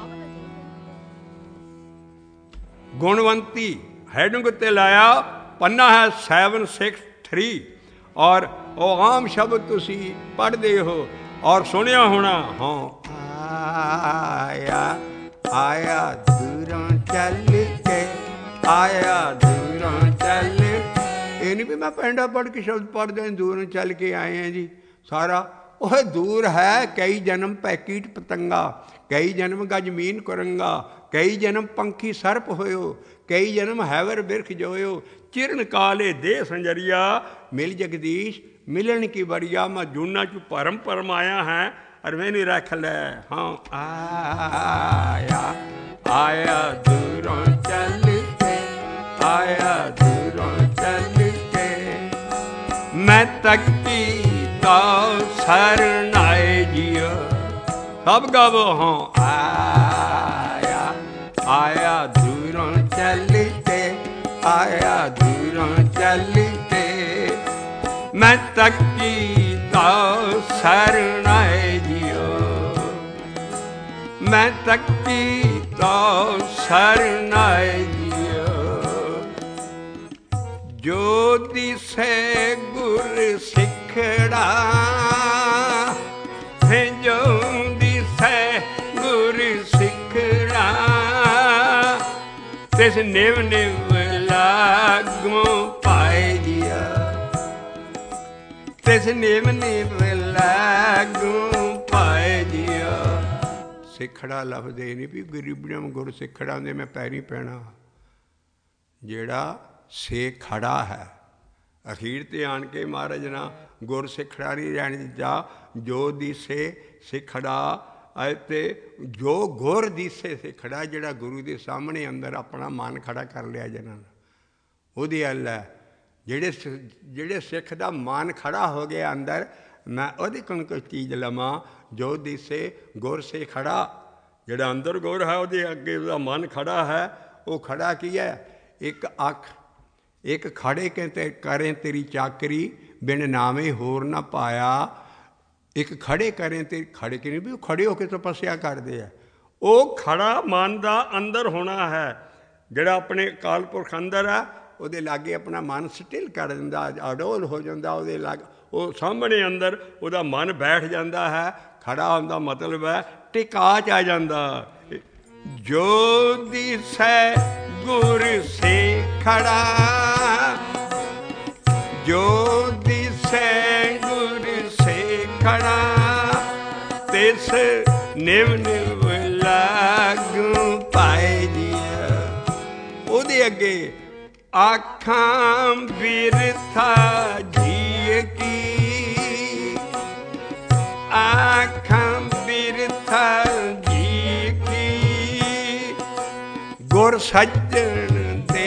ਗੁਣਵੰਤੀ ਹੈਡਿੰਗ ਉੱਤੇ ਲਾਇਆ। ਪੰਨਾ ਹੈ ਸੈਵਨ ਸਿਕਸ ਥਰੀ। ਔਰ ਉਹ ਆਮ ਸ਼ਬਦ ਤੁਸੀਂ ਪੜ੍ਹਦੇ ਹੋ ਔਰ ਸੁਣਿਆ ਹੋਣਾ। ਹਾਂ ਆਇਆ ਆਇਆ ਦੂਰੋਂ ਚੱਲ ਕੇ, ਆਇਆ ਦੂਰੋਂ ਚੱਲ। ਇਹ ਨਹੀਂ ਵੀ ਮੈਂ ਪੈਂਡਾ ਪੜ੍ਹ ਕੇ ਸ਼ਬਦ ਪੜ੍ਹਦੇ ਦੂਰੋਂ ਚੱਲ ਕੇ ਆਏ ਹਾਂ ਜੀ। ਸਾਰਾ ਉਹ ਦੂਰ ਹੈ। ਕਈ ਜਨਮ ਪੈ ਕੀਟ ਪਤੰਗਾ, ਕਈ ਜਨਮ ਗਜਮੀਨ ਕੁਰੰਗਾ, ਕਈ ਜਨਮ ਪੰਖੀ ਸਰਪ ਹੋਇਓ, ਕਈ ਜਨਮ ਹੈਵਰ ਬਿਰਖ ਜੋਇਓ। ਚਿਰਨ ਕਾਲੇ ਦੇ ਸੰਜਰੀਆ, ਮਿਲ ਜਗਦੀਸ਼ ਮਿਲਣ ਕੀ ਬੜੀਆ। ਮੈਂ ਜੂਨਾ ਚ ਭਰਮ ਭਰਮ ਆਇਆ ਹੈ ਅਰ ਮੈਨੇ ਰੱਖ ਲੈ। ਹਾਂ ਆਇਆ ਆਇਆ ਦੂਰੋਂ ਚੱਲ ਕੇ, ਆਇਆ ਦੂਰੋਂ ਚੱਲ ਕੇ। ਮੈਂ ਤੱਕੀ ਤਾਂ ਸਰਨਾਏ ਜੀਓ। ਸਭ ਗਾਵੋ। ਹਾਂ ਆਇਆ ਆਇਆ ਦੂਰੋਂ ਚੱਲ ਕੇ, ਆਇਆ ਦੂਰੋਂ ਚੱਲ ਕੇ। ਮੈਂ ਤੱਕੀ ताओ सरनाए जियो, मैं तकी ताओ सरनाए जियो। जो दिसे गुर सिखड़ा, जो दिसे गुर सिखड़ा, तिस निव निव लागू पाए जिया, तिस निव निव लागू पाए जिया। सिखड़ा लफज ये नहीं भी गरीबड़ियां गुर सिखड़ा दे मैं पैरी पैना, जेड़ा से खड़ा है। अखीर ते आन के महाराज ना गुर सिखड़ा नहीं रहने जा, जो दिसे सिखड़ा ते जो गुर दिसे सिखड़ा, जेड़ा गुरु के सामने अंदर अपना मन खड़ा कर लिया जिन्होंने, ਉਹਦੀ हल है। ਜਿਹੜੇ ਜਿਹੜੇ सिख का मन खड़ा हो गया अंदर, मैं ਉਹਦੇ ਕੋਲ कोई चीज़ लवां, जो दिसे गुर से खड़ा, ਜਿਹੜਾ अंदर गुर है ਉਹਦੇ ਅੱਗੇ ਉਹਦਾ मन खड़ा है। वो खड़ा की है, एक अख एक खड़े के ते करें तेरी चाकरी, बिन नामे होर ना पाया। एक खड़े करें ते खड़े कि नहीं भी खड़े होकर तपस्या करते हैं, वो खड़ा मन का अंदर होना है। ਜਿਹੜਾ अपने काल पुरख अंदर है, ਉਹਦੇ ਲਾਗੇ अपना मन स्टिल कर दिंदा, अडोल हो जाता, ਉਹਦੇ लाग वो सामने अंदर ਉਹਦਾ मन बैठ जाता है। खड़ा होने मतलब है टिका च आ जाता। जो दिसै गुर से खड़ा, जो दिसै गुर से खड़ा, तिस निव निव लागू पाए जिया। ਉਹਦੇ ਅੱਗੇ आखां बिरथा जिए की, आखां बिरथा जिए की, गुर सज्जन दे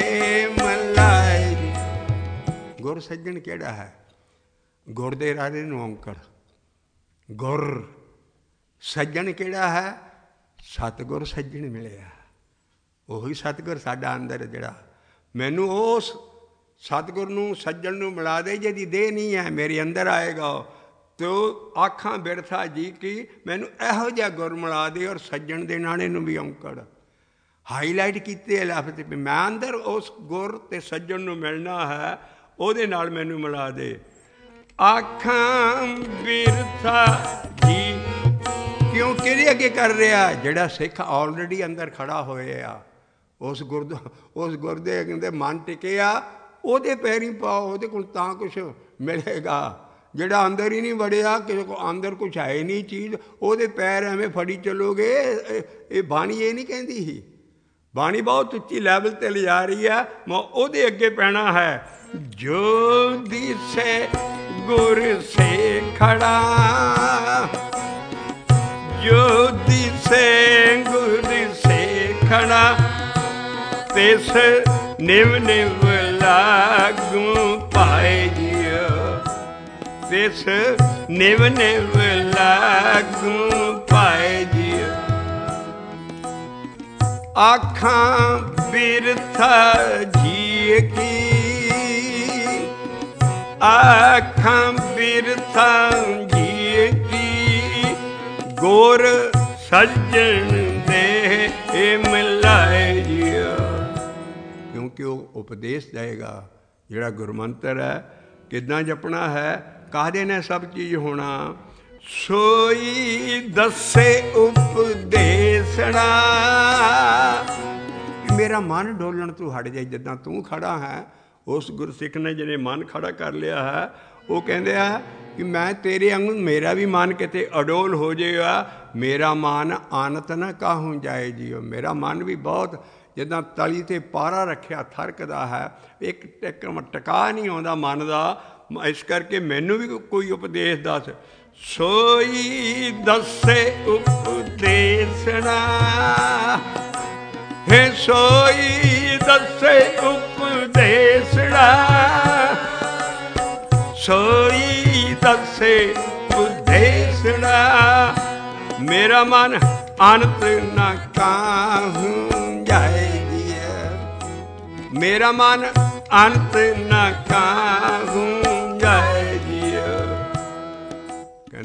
मलाई। गुर सज्जन केड़ा है? गुर दे राजे नूं औंकड़। गुर सज्जन केड़ा है? सतगुर सज्जन मिलिया, ਉਹੀ सतगुर साडा अंदर जिहड़ा। मैनू उस सतगुर नूं सज्जन नूं मिला दे, जिहदी देह नहीं है मेरे अंदर आएगा तो आखां बिरथा जी की, मैनू इहो जिहा गुर मिला दे। और सज्जन दे नाणे नूं भी औंकड़ हाईलाइट कीते लफ्ज़ भी मैं अंदर उस गुर ते सज्जन नूं मिलना है, ਉਹਦੇ नाल मैनू मिला दे। आखां बिरथा जी क्यों किहदे अगे कर रहा? जिहड़ा सिख ऑलरेडी अंदर खड़ा होया, उस गुरद उस गुरदे कहते मन टिके आ, ਉਹਦੇ पैरी पाओ, ਉਹਦੇ कोल तां कुछ मिलेगा। ਜਿਹੜਾ अंदर ही नहीं वड़िया, किसी को अंदर कुछ है ही नहीं चीज़, ਉਹਦੇ पैर एवें फड़ी चलोगे। ये बाणी ये नहीं कहती ही, बाणी बहुत उच्ची लैवल ते ले जा रही है। मैं ਉਹਦੇ अगे पैना है। जो दिसे गुर से खड़ा, जो दिसे गुर से खड़ा, तिस निव निव लागू पाए जिया, तिस निव निव लागू पाए जिया। आखां बिरथा जिए की, आखां बिरथा जिए की, गुर सज्जन दे मिलाए जिया। क्योंकि वो उपदेश देगा, जिहड़ा गुरमंत्र है किदां जपना है, काहदे ने सब चीज़ होना। सोई दसे उपदेसना, मेरा मन डोलन तू हट जाए, जिदा तू खड़ा है। उस गुरसिख ने जिन्हें मन खड़ा कर लिया है, वो कहते हैं कि मैं तेरे अंग मेरा भी मन किते अडोल हो जाएगा। मेरा मन आनत न काहूँ जाए जियो। मेरा मन भी बहुत जिदा तली ते पारा रखिया थरकदा है, एक टिक टका नहीं आता मन का। इस करके मैनू भी कोई उपदेश दस। सोई दसे उपदेसना, हे सोई दसे उपदेसना, सोई दसे उपदेसना। मेरा मन अनंत न काहूँ जाएगी, मेरा मन अंत न काहूँ जाएगी।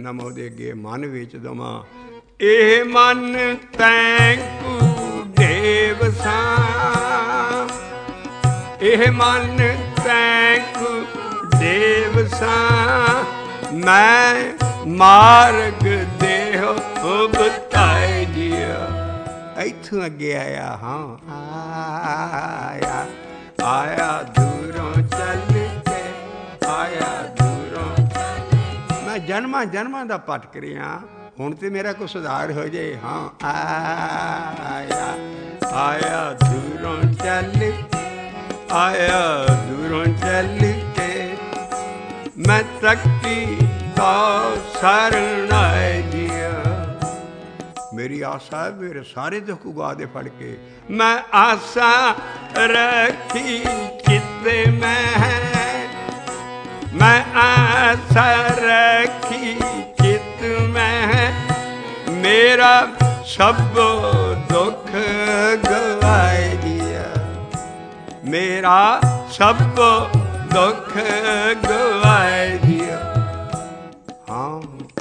ਕਹਿੰਦਾ ਮੈਂ ਉਹਦੇ ਅੱਗੇ ਮਨ ਵੇਚ ਦੇਵਾਂ। ਇਹ ਮਨ ਤੈਂ ਕੁਢੇਵ ਸਾਂ, ਇਹ ਮਨ ਤੈਂ ਕੁਢੇਵ ਸਾਂ, ਮੈਂ ਮਾਰਗ ਦੇਹ ਬਤਾਏ ਗਿਆ। ਇੱਥੋਂ ਅੱਗੇ ਆਇਆ ਹਾਂ ਆਇਆ, ਆਇਆ ਦੂਰੋਂ ਚੱਲ ਕੇ, ਆਇਆ ਦੂਰੋਂ। ਮੈਂ ਜਨਮਾਂ ਜਨਮਾਂ ਦਾ ਭਟਕ ਰਿਹਾ, ਹੁਣ ਤੇ ਮੇਰਾ ਕੋਈ ਸੁਧਾਰ ਹੋ ਜਾਏ। ਹਾਂ ਆਇਆ, ਆਇਆ ਦੂਰੋਂ ਚੱਲ, ਆਇਆ ਦੂਰੋਂ ਚੱਲ ਕੇ, ਮੈਂ ਤੱਕੀ ਤਾਂ ਸ਼ਰਨ ਆਏ ਗਿਆ। ਮੇਰੀ ਆਸਾ ਹੈ ਮੇਰੇ ਸਾਰੇ ਦੁੱਖ ਉਗਾ ਦੇ ਫੜ ਕੇ। ਮੈਂ ਆਸਾ ਰੱਖੀ ਚਿੱਤੇ ਮੈਂ, ਮੈਂ ਆਸਾ ਰੱਖੀ ਚਿੱਤ ਮੈਂ, ਮੇਰਾ ਸਭ ਦੁੱਖ ਗਵਾਏ ਗਿਆ, ਮੇਰਾ ਸਭ ਦੁੱਖ ਗਵਾਏ ਗਿਆ। ਹਾਂ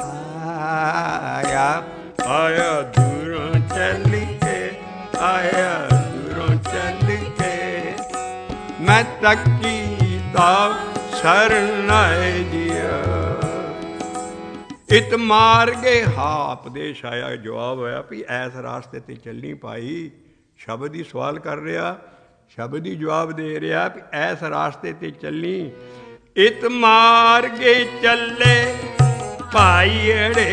ਆਇਆ, ਆਇਆ ਦੂਰੋਂ ਚੱਲ ਕੇ, ਆਇਆ ਦੂਰੋਂ ਚੱਲ ਕੇ, ਮੈਂ ਤੱਕੀ ਤਾਂ ਸ਼ਰਨ ਆਏ ਗਿਆ। ਇਤ ਮਾਰਗੇ ਹਾਂ ਉਪਦੇਸ਼ ਆਇਆ, ਜਵਾਬ ਹੋਇਆ ਵੀ ਐਸ ਰਾਸਤੇ ਤੇ ਚੱਲਣੀ ਭਾਈ। ਸ਼ਬਦ ਹੀ ਸਵਾਲ ਕਰ ਰਿਹਾ, ਸ਼ਬਦ ਹੀ ਜਵਾਬ ਦੇ ਰਿਹਾ ਵੀ ਐਸ ਰਾਸਤੇ ਤੇ ਚੱਲਣੀ। ਇਤ ਮਾਰਗੇ ਚੱਲੇ ਭਾਈੜੇ,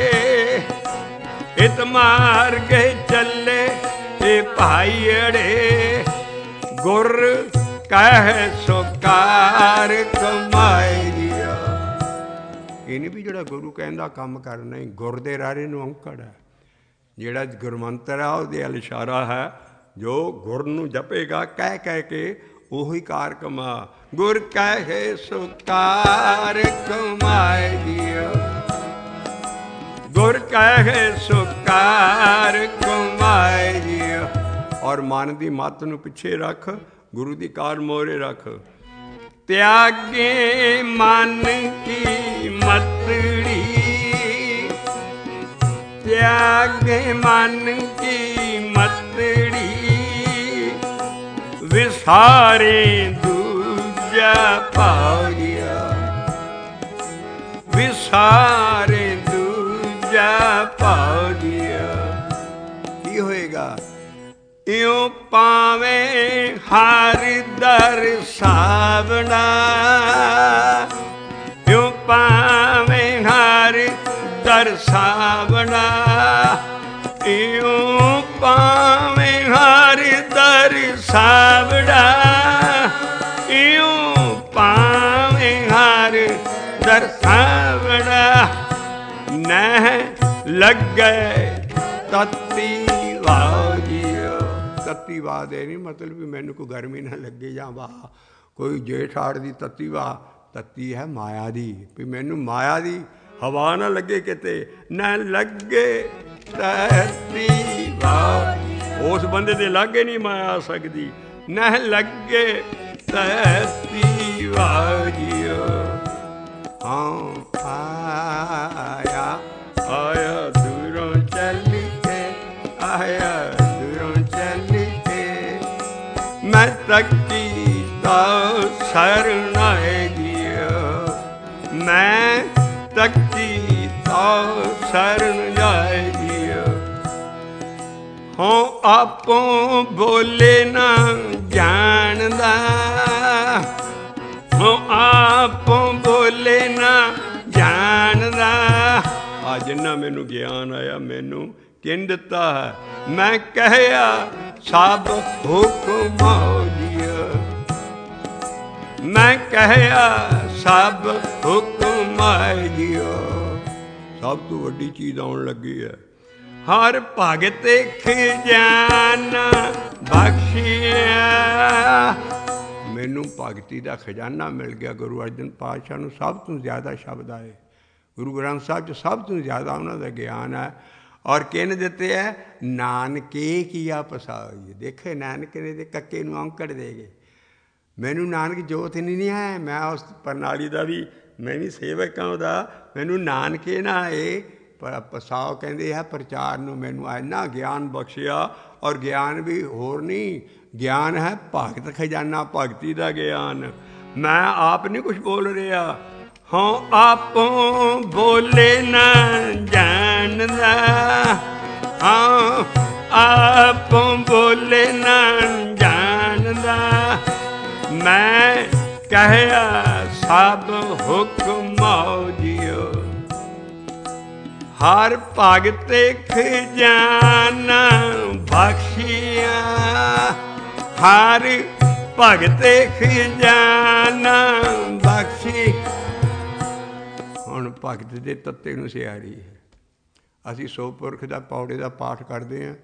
ਇਤ ਮਾਰਗੇ ਚੱਲੇ ਇਹ ਭਾਈੜੇ, ਗੁਰ ਕਹਿ ਸੋ ਕਾਰ ਕਮਾਏ ਗਿਆ। ਇਹ ਨਹੀਂ ਵੀ ਜਿਹੜਾ ਗੁਰੂ ਕਹਿੰਦਾ ਕੰਮ ਕਰਨਾ ਹੀ, ਗੁਰ ਦੇ ਰਾਰੇ ਨੂੰ ਔਂਕੜ ਹੈ। ਜਿਹੜਾ ਗੁਰਮੰਤਰ ਆ ਉਹਦੇ ਵੱਲ ਇਸ਼ਾਰਾ ਹੈ, ਜੋ ਗੁਰ ਨੂੰ ਜਪੇਗਾ ਕਹਿ ਕਹਿ ਕੇ ਉਹੀ ਕਾਰ ਕਮਾ। ਗੁਰ ਕਹਿ ਸੋ ਕਾਰ ਕਮਾਏ ਗਿਆ, ਗੁਰ ਕਹਿ ਸੋ ਕਾਰ ਕਮਾਏ ਗਿਆ। ਔਰ ਮਨ ਦੀ ਮੱਤ ਨੂੰ ਪਿੱਛੇ ਰੱਖ, ਗੁਰੂ ਦੀ ਕਾਰ ਮੋਹਰੇ ਰੱਖ। ਤਿਆਗੇ ਮਨ ਕੀ ਮਤੜੀ, ਤਿਆਗੇ ਮਨ ਕੀ ਮਤੜੀ, ਵਿਸਾਰੇ ਦੂਜਾ ਭਾਗਿਆ, ਵਿਸਾਰੇ ਦੂਜਾ ਭਾਗਿਆ। ਕੀ ਹੋਏਗਾ? ਇਉਂ ਪਾਵੇਂ ਹਰ ਦਰ ਸਾਵਣਾ, ਇਉਂ ਪਾਵੇਂ ਹਰ ਦਰ ਸਾਵਣਾ, ਇਉਂ ਪਾਵੇਂ ਹਰ ਦਰ ਸਾਵਣਾ, ਇਉਂ ਪਾਵੇਂ ਹਰ ਦਰ ਸਾਵਣਾ। ਨਹਿ ਲੱਗੇ ਤਤੀ ਵਾਜਿਓ, ਤਤੀ ਵਾਹ ਦੇ ਨਹੀਂ ਮਤਲਬ ਵੀ ਮੈਨੂੰ ਕੋਈ ਗਰਮੀ ਨਾ ਲੱਗੇ ਜਾਂ ਵਾਹ ਕੋਈ ਜੇਠ ਹਾੜ ਦੀ ਤਤੀ ਵਾਹ। ਤਤੀ ਹੈ ਮਾਇਆ ਦੀ, ਵੀ ਮੈਨੂੰ ਮਾਇਆ ਦੀ ਹਵਾ ਨਾ ਲੱਗੇ ਕਿਤੇ। ਨਾ ਲੱਗੇ ਤਤੀ ਵਾਹ, ਉਸ ਬੰਦੇ ਦੇ ਲਾਗੇ ਨਹੀਂ ਮਾਇਆ ਆ ਸਕਦੀ। ਨਾ ਲੱਗੇ ਤਤੀ ਵਾਜਿਓ। ਹਾਂ ਆਇਆ, ਆਇਆ ਦੂਰੋਂ ਚੱਲ ਕੇ, ਆਇਆ ਦੂਰੋਂ ਚੱਲ ਕੇ, ਮੈਂ ਤੱਕੀ ਤਾਂ ਸ਼ਰਨ ਆਏ ਗਿਆ, ਮੈਂ ਤੱਕੀ ਤਾਂ ਸ਼ਰਨ ਆਏ ਗਿਆ। ਹੋਂ ਆਪੋਂ ਬੋਲੇ ਨਾ ਜਾਣਦਾ, ਹੋਂ ਆਪੋਂ ਬੋਲੇ ਨਾ ਜਾਣਦਾ। ਆ ਜਿੰਨਾ ਮੈਨੂੰ ਗਿਆਨ ਆਇਆ ਮੈਨੂੰ ਕਿਨ ਦਿੱਤਾ ਹੈ। ਮੈਂ ਕਹਿਆ ਸਭ ਹੁਕਮ ਹੋਜਿਆ, ਮੈਂ ਕਹਿਆ ਸਭ ਹੁਕਮ ਹੋਜਿਆ। ਸਭ ਤੋਂ ਵੱਡੀ ਚੀਜ਼ ਆਉਣ ਲੱਗੀ ਹੈ। ਹਰ ਭਗਤ ਖਜ਼ਾਨਾ ਬਖਸ਼ਿਆ, ਮੈਨੂੰ ਭਗਤੀ ਦਾ ਖਜ਼ਾਨਾ ਮਿਲ ਗਿਆ। ਗੁਰੂ ਅਰਜਨ ਪਾਤਸ਼ਾਹ ਨੂੰ ਸਭ ਤੋਂ ਜ਼ਿਆਦਾ ਸ਼ਬਦ ਆਏ। ਗੁਰੂ ਗ੍ਰੰਥ ਸਾਹਿਬ 'ਚ ਸਭ ਤੋਂ ਜ਼ਿਆਦਾ ਉਹਨਾਂ ਦਾ ਗਿਆਨ ਹੈ। ਔਰ ਕਿਨ ਦਿੱਤੇ ਹੈ? ਨਾਨਕੇ ਕੀਆ ਪਸਾਈ। ਦੇਖੇ ਨਾਨਕ ਨੇ ਦੇ ਕੱਕੇ ਨੂੰ ਔਂਕੜ ਦੇ ਗਏ। ਮੈਨੂੰ ਨਾਨਕ ਜੋਤ ਨਹੀਂ ਨਹੀਂ ਹੈ, ਮੈਂ ਉਸ ਪ੍ਰਣਾਲੀ ਦਾ ਵੀ मैं भी सेवक हाँ उहदा, मैनू नानके ना आए पर साओ कहते हैं प्रचार नूं मैनू इन्ना ज्ञान बख्शिया। और ज्ञान भी होर नहीं, ज्ञान है भगत खजाना, भगती का ज्ञान। मैं आप नहीं कुछ बोल रहा, हाँ आपों बोले ना जानदा, हाँ आपों बोले ना जानदा, मैं कहया सब हुक्म जियो। हर भगत खजाना बख्शिया, हर भगत खजाना बख्शी। हुण भगत दे तत्ते नूं सियारी है। असीं सो पुरख दा पौड़े दा पाठ करते हैं,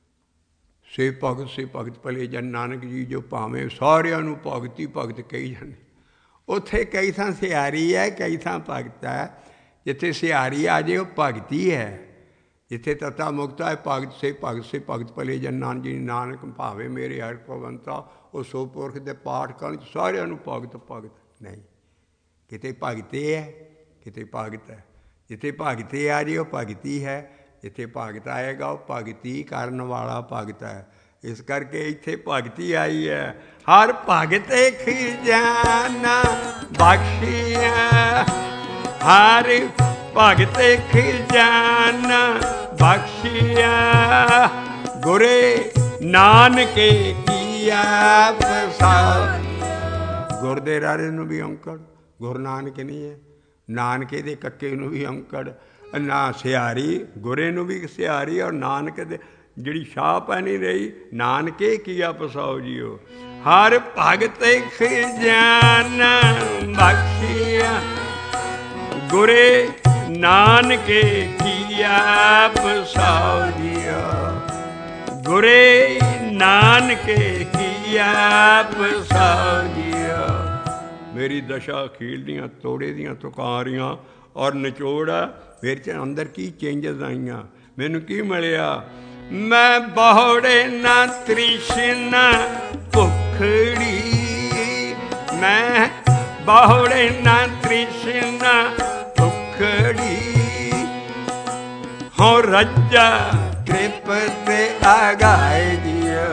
से भगत से भगत भले जन नानक जी जो भावें सारिਆਂ ਨੂੰ भगत ही भगत कही जाते। उत्थे कई थां सियारी है, कई थां भगत है। जिथे सियारी आ जाए वो भगती है, जिथे तत्ता मुक्ता है भगत से भगत से भगत भले जन नानक जी नानक भावे मेरे हर भगवंता। वो सो पुरख के पाठ करन सारिਆਂ ਨੂੰ भगत भगत नहीं, किते भगते है किते भगत है। जिथे भगते आ जाए वो भगती है, जिथे भगत आएगा वो भगती करन वाला भगत है। इस करके इत्थे भगती आई है। हर भगत खजाना बख्शिया, हर भगत खजाना बख्शिया, गुरे नानके किया प्रसाद। गुर दे रारे नूं भी औंकड़, गुर नानक नहीं है। नानके दे कक्के नूं भी औंकड़, ना सियारी गुरे नूं भी सियारी। और नानक दे जिहड़ी छाप है नहीं रही, नानके किया प्रसाद जियो। हर भगत खजाना बख्शिया, गुरे नानके किया प्रसाद जियो। गुरे नानके किया प्रसाद जियो। मेरी दशा खील दियाँ तोड़े दियां तुकारियां और निचोड़ा मेरे च अंदर की चेंजेस आईयां। मैनू की मिलिया, मैं बहुड़े ना तृष्णा भुखड़ी, मैं बहुड़े ना तृष्णा भुखड़ी, हो रज्जा कृपते आगाए दिया।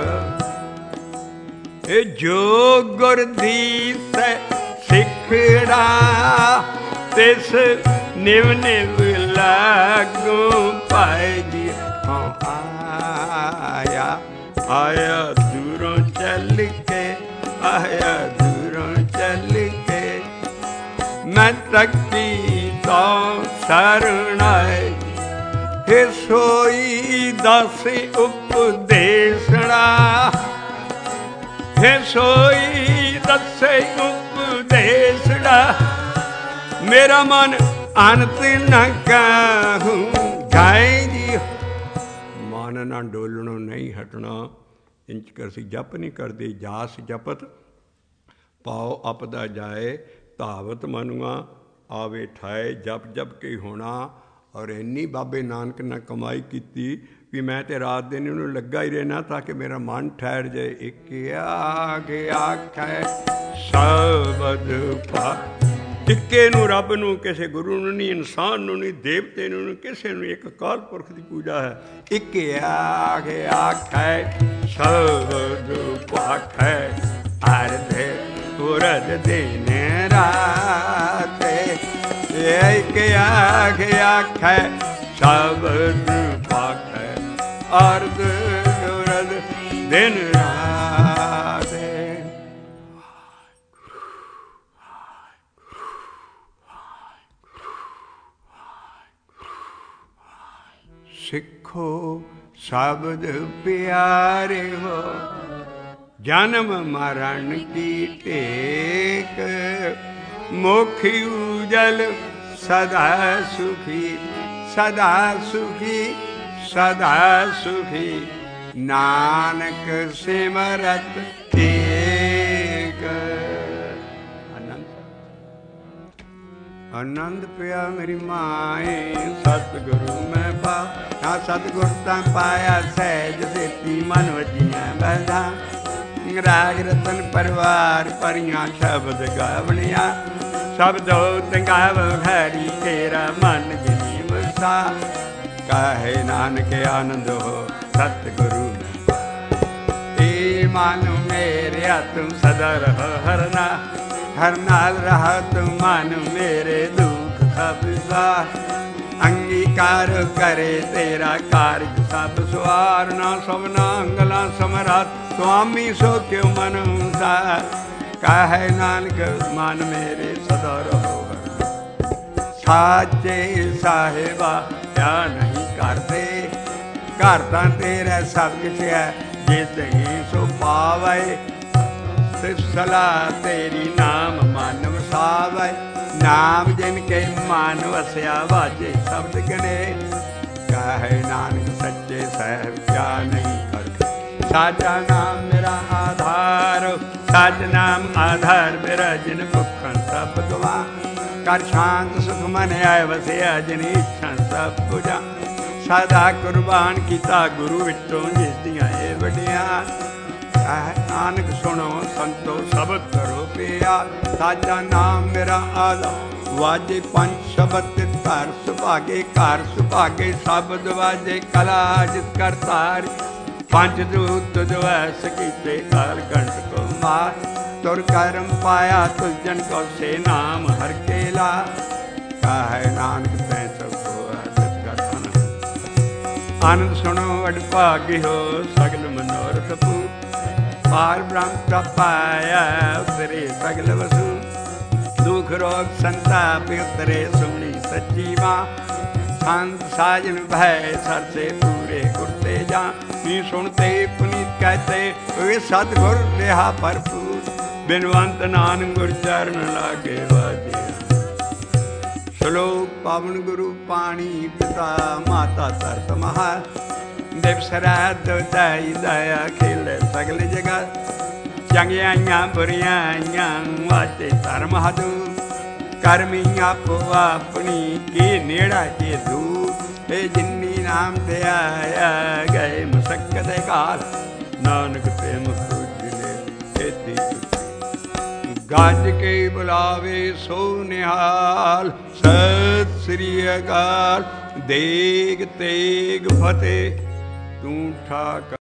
जो गुरदीस सिखड़ा तिस निव निव लागू पाए दिया। हाँ आया आया दूरों चल के, आया दूरों चल के, मैं तकी तो शरणाए। हे सोई दस उपदेशना, हे सोई दस उपदेशना, मेरा मन अंत न कहूँ गाए जी। मन ना डोलणों नहीं हटना, इंच कर सी जप नहीं करते। जास जपत पाओ अपदा जाए, धावत मनुआ आवे ठाए। जप जप के होना। और इन्नी बाबे नानक ने कमाई की भी मैं तो रात दिन इन्हों लगा ही रहना ताकि मेरा मन ठहर जाए। एक आगे आखे शबद पा, टिक्के नूं रब नूं, किसी गुरु नूं नहीं, इंसान नूं नहीं, देवते नूं नहीं, किसी नूं, एक अकाल पुरख की पूजा है। एक आगे आखे शबद पाखे, अर्ध उरद दिन रात। एक आगे आखे शबद पाखे, अर्ध उरद दिन रात। सिखो शब्द प्यारे हो, जन्म मरण की टेक। मुखी उजल सदा सुखी, सदा सुखी, सदा सुखी, नानक सिमरत एक। आनंद पिया मेरी माए, सतगुरु मैं पा, ना सतगुर तां पाया सहज सेती। मन वजियां बधा राग रतन परिवार परियां शब्द गावणिया। सब जोत गाव हरि केरा मन जिनी मुसा। कहे नानक आनंद हो सतगुरु मानो मेरे तुम सदा रहो हरना। हर नाल रहा तुम मानो मेरे दुख सब सार। अंगीकार करे तेरा कार्य सब सवारना। सबना अंगला समरात स्वामी सो क्यों मनुसा। कहे नानक मान मेरे सदा रहो हरना। साचे साहिबा क्या नहीं करते। घर तां तेरा सब कुछ है जित ही सो पावै। सलाह तेरी नाम मन वसावै। नाम जिनके मन वसया वाजे शब्द गने। कहे नानक सच्चे साहिब क्या नहीं कर। साचा नाम मेरा आधार। साच नाम आधार मेरा जिन भुखन सब गवा। कर शांत सुख मन आए वसया जिन इच्छा सब बुझा। सदा कुर्बान किया गुरु विचों जिसदियां ये वडियां। नानक सुनो संतो शब्द करो पिया। साचा नाम मेरा आला वाजे पंच शब्द घर सुभागे। घर सुभागे शब्द वाजे कला जित करतार। पंच दूत द्वैस कीते काल कंठ को मार। तुर करम पाया तुझ जन को से नाम हर केला। कहे नानक तै सब आनंद सुनो अडभागी हो सगल मनोरथ पूर। पार ब्रह्म का पाया उतरे सगल वसु। दुख रोग संताप उतरे सुनी सच्ची माँ। संत साजन भय सर से पूरे गुरते जा। नी सुनते पुनीत कहते वे सतगुर रेहा भरपूर। बिनवंत नानक गुर चरण लागे वाजे। श्लोक पावन गुरु पाणी पिता माता तरत महा। देव सराध दाई दया खेले सगल जगत। चंगियाइयां बुरियाइयां वाचे धर्म हदू। करमी आपो अपनी की नेड़ा के दूर। ए जिन्नी नाम ते आया गए मुसक्कत काल। नानक ते मुख उजले खेती गज के बुलावे सो निहाल। सत श्री अकाल। देग तेग फतेह तू ठाक।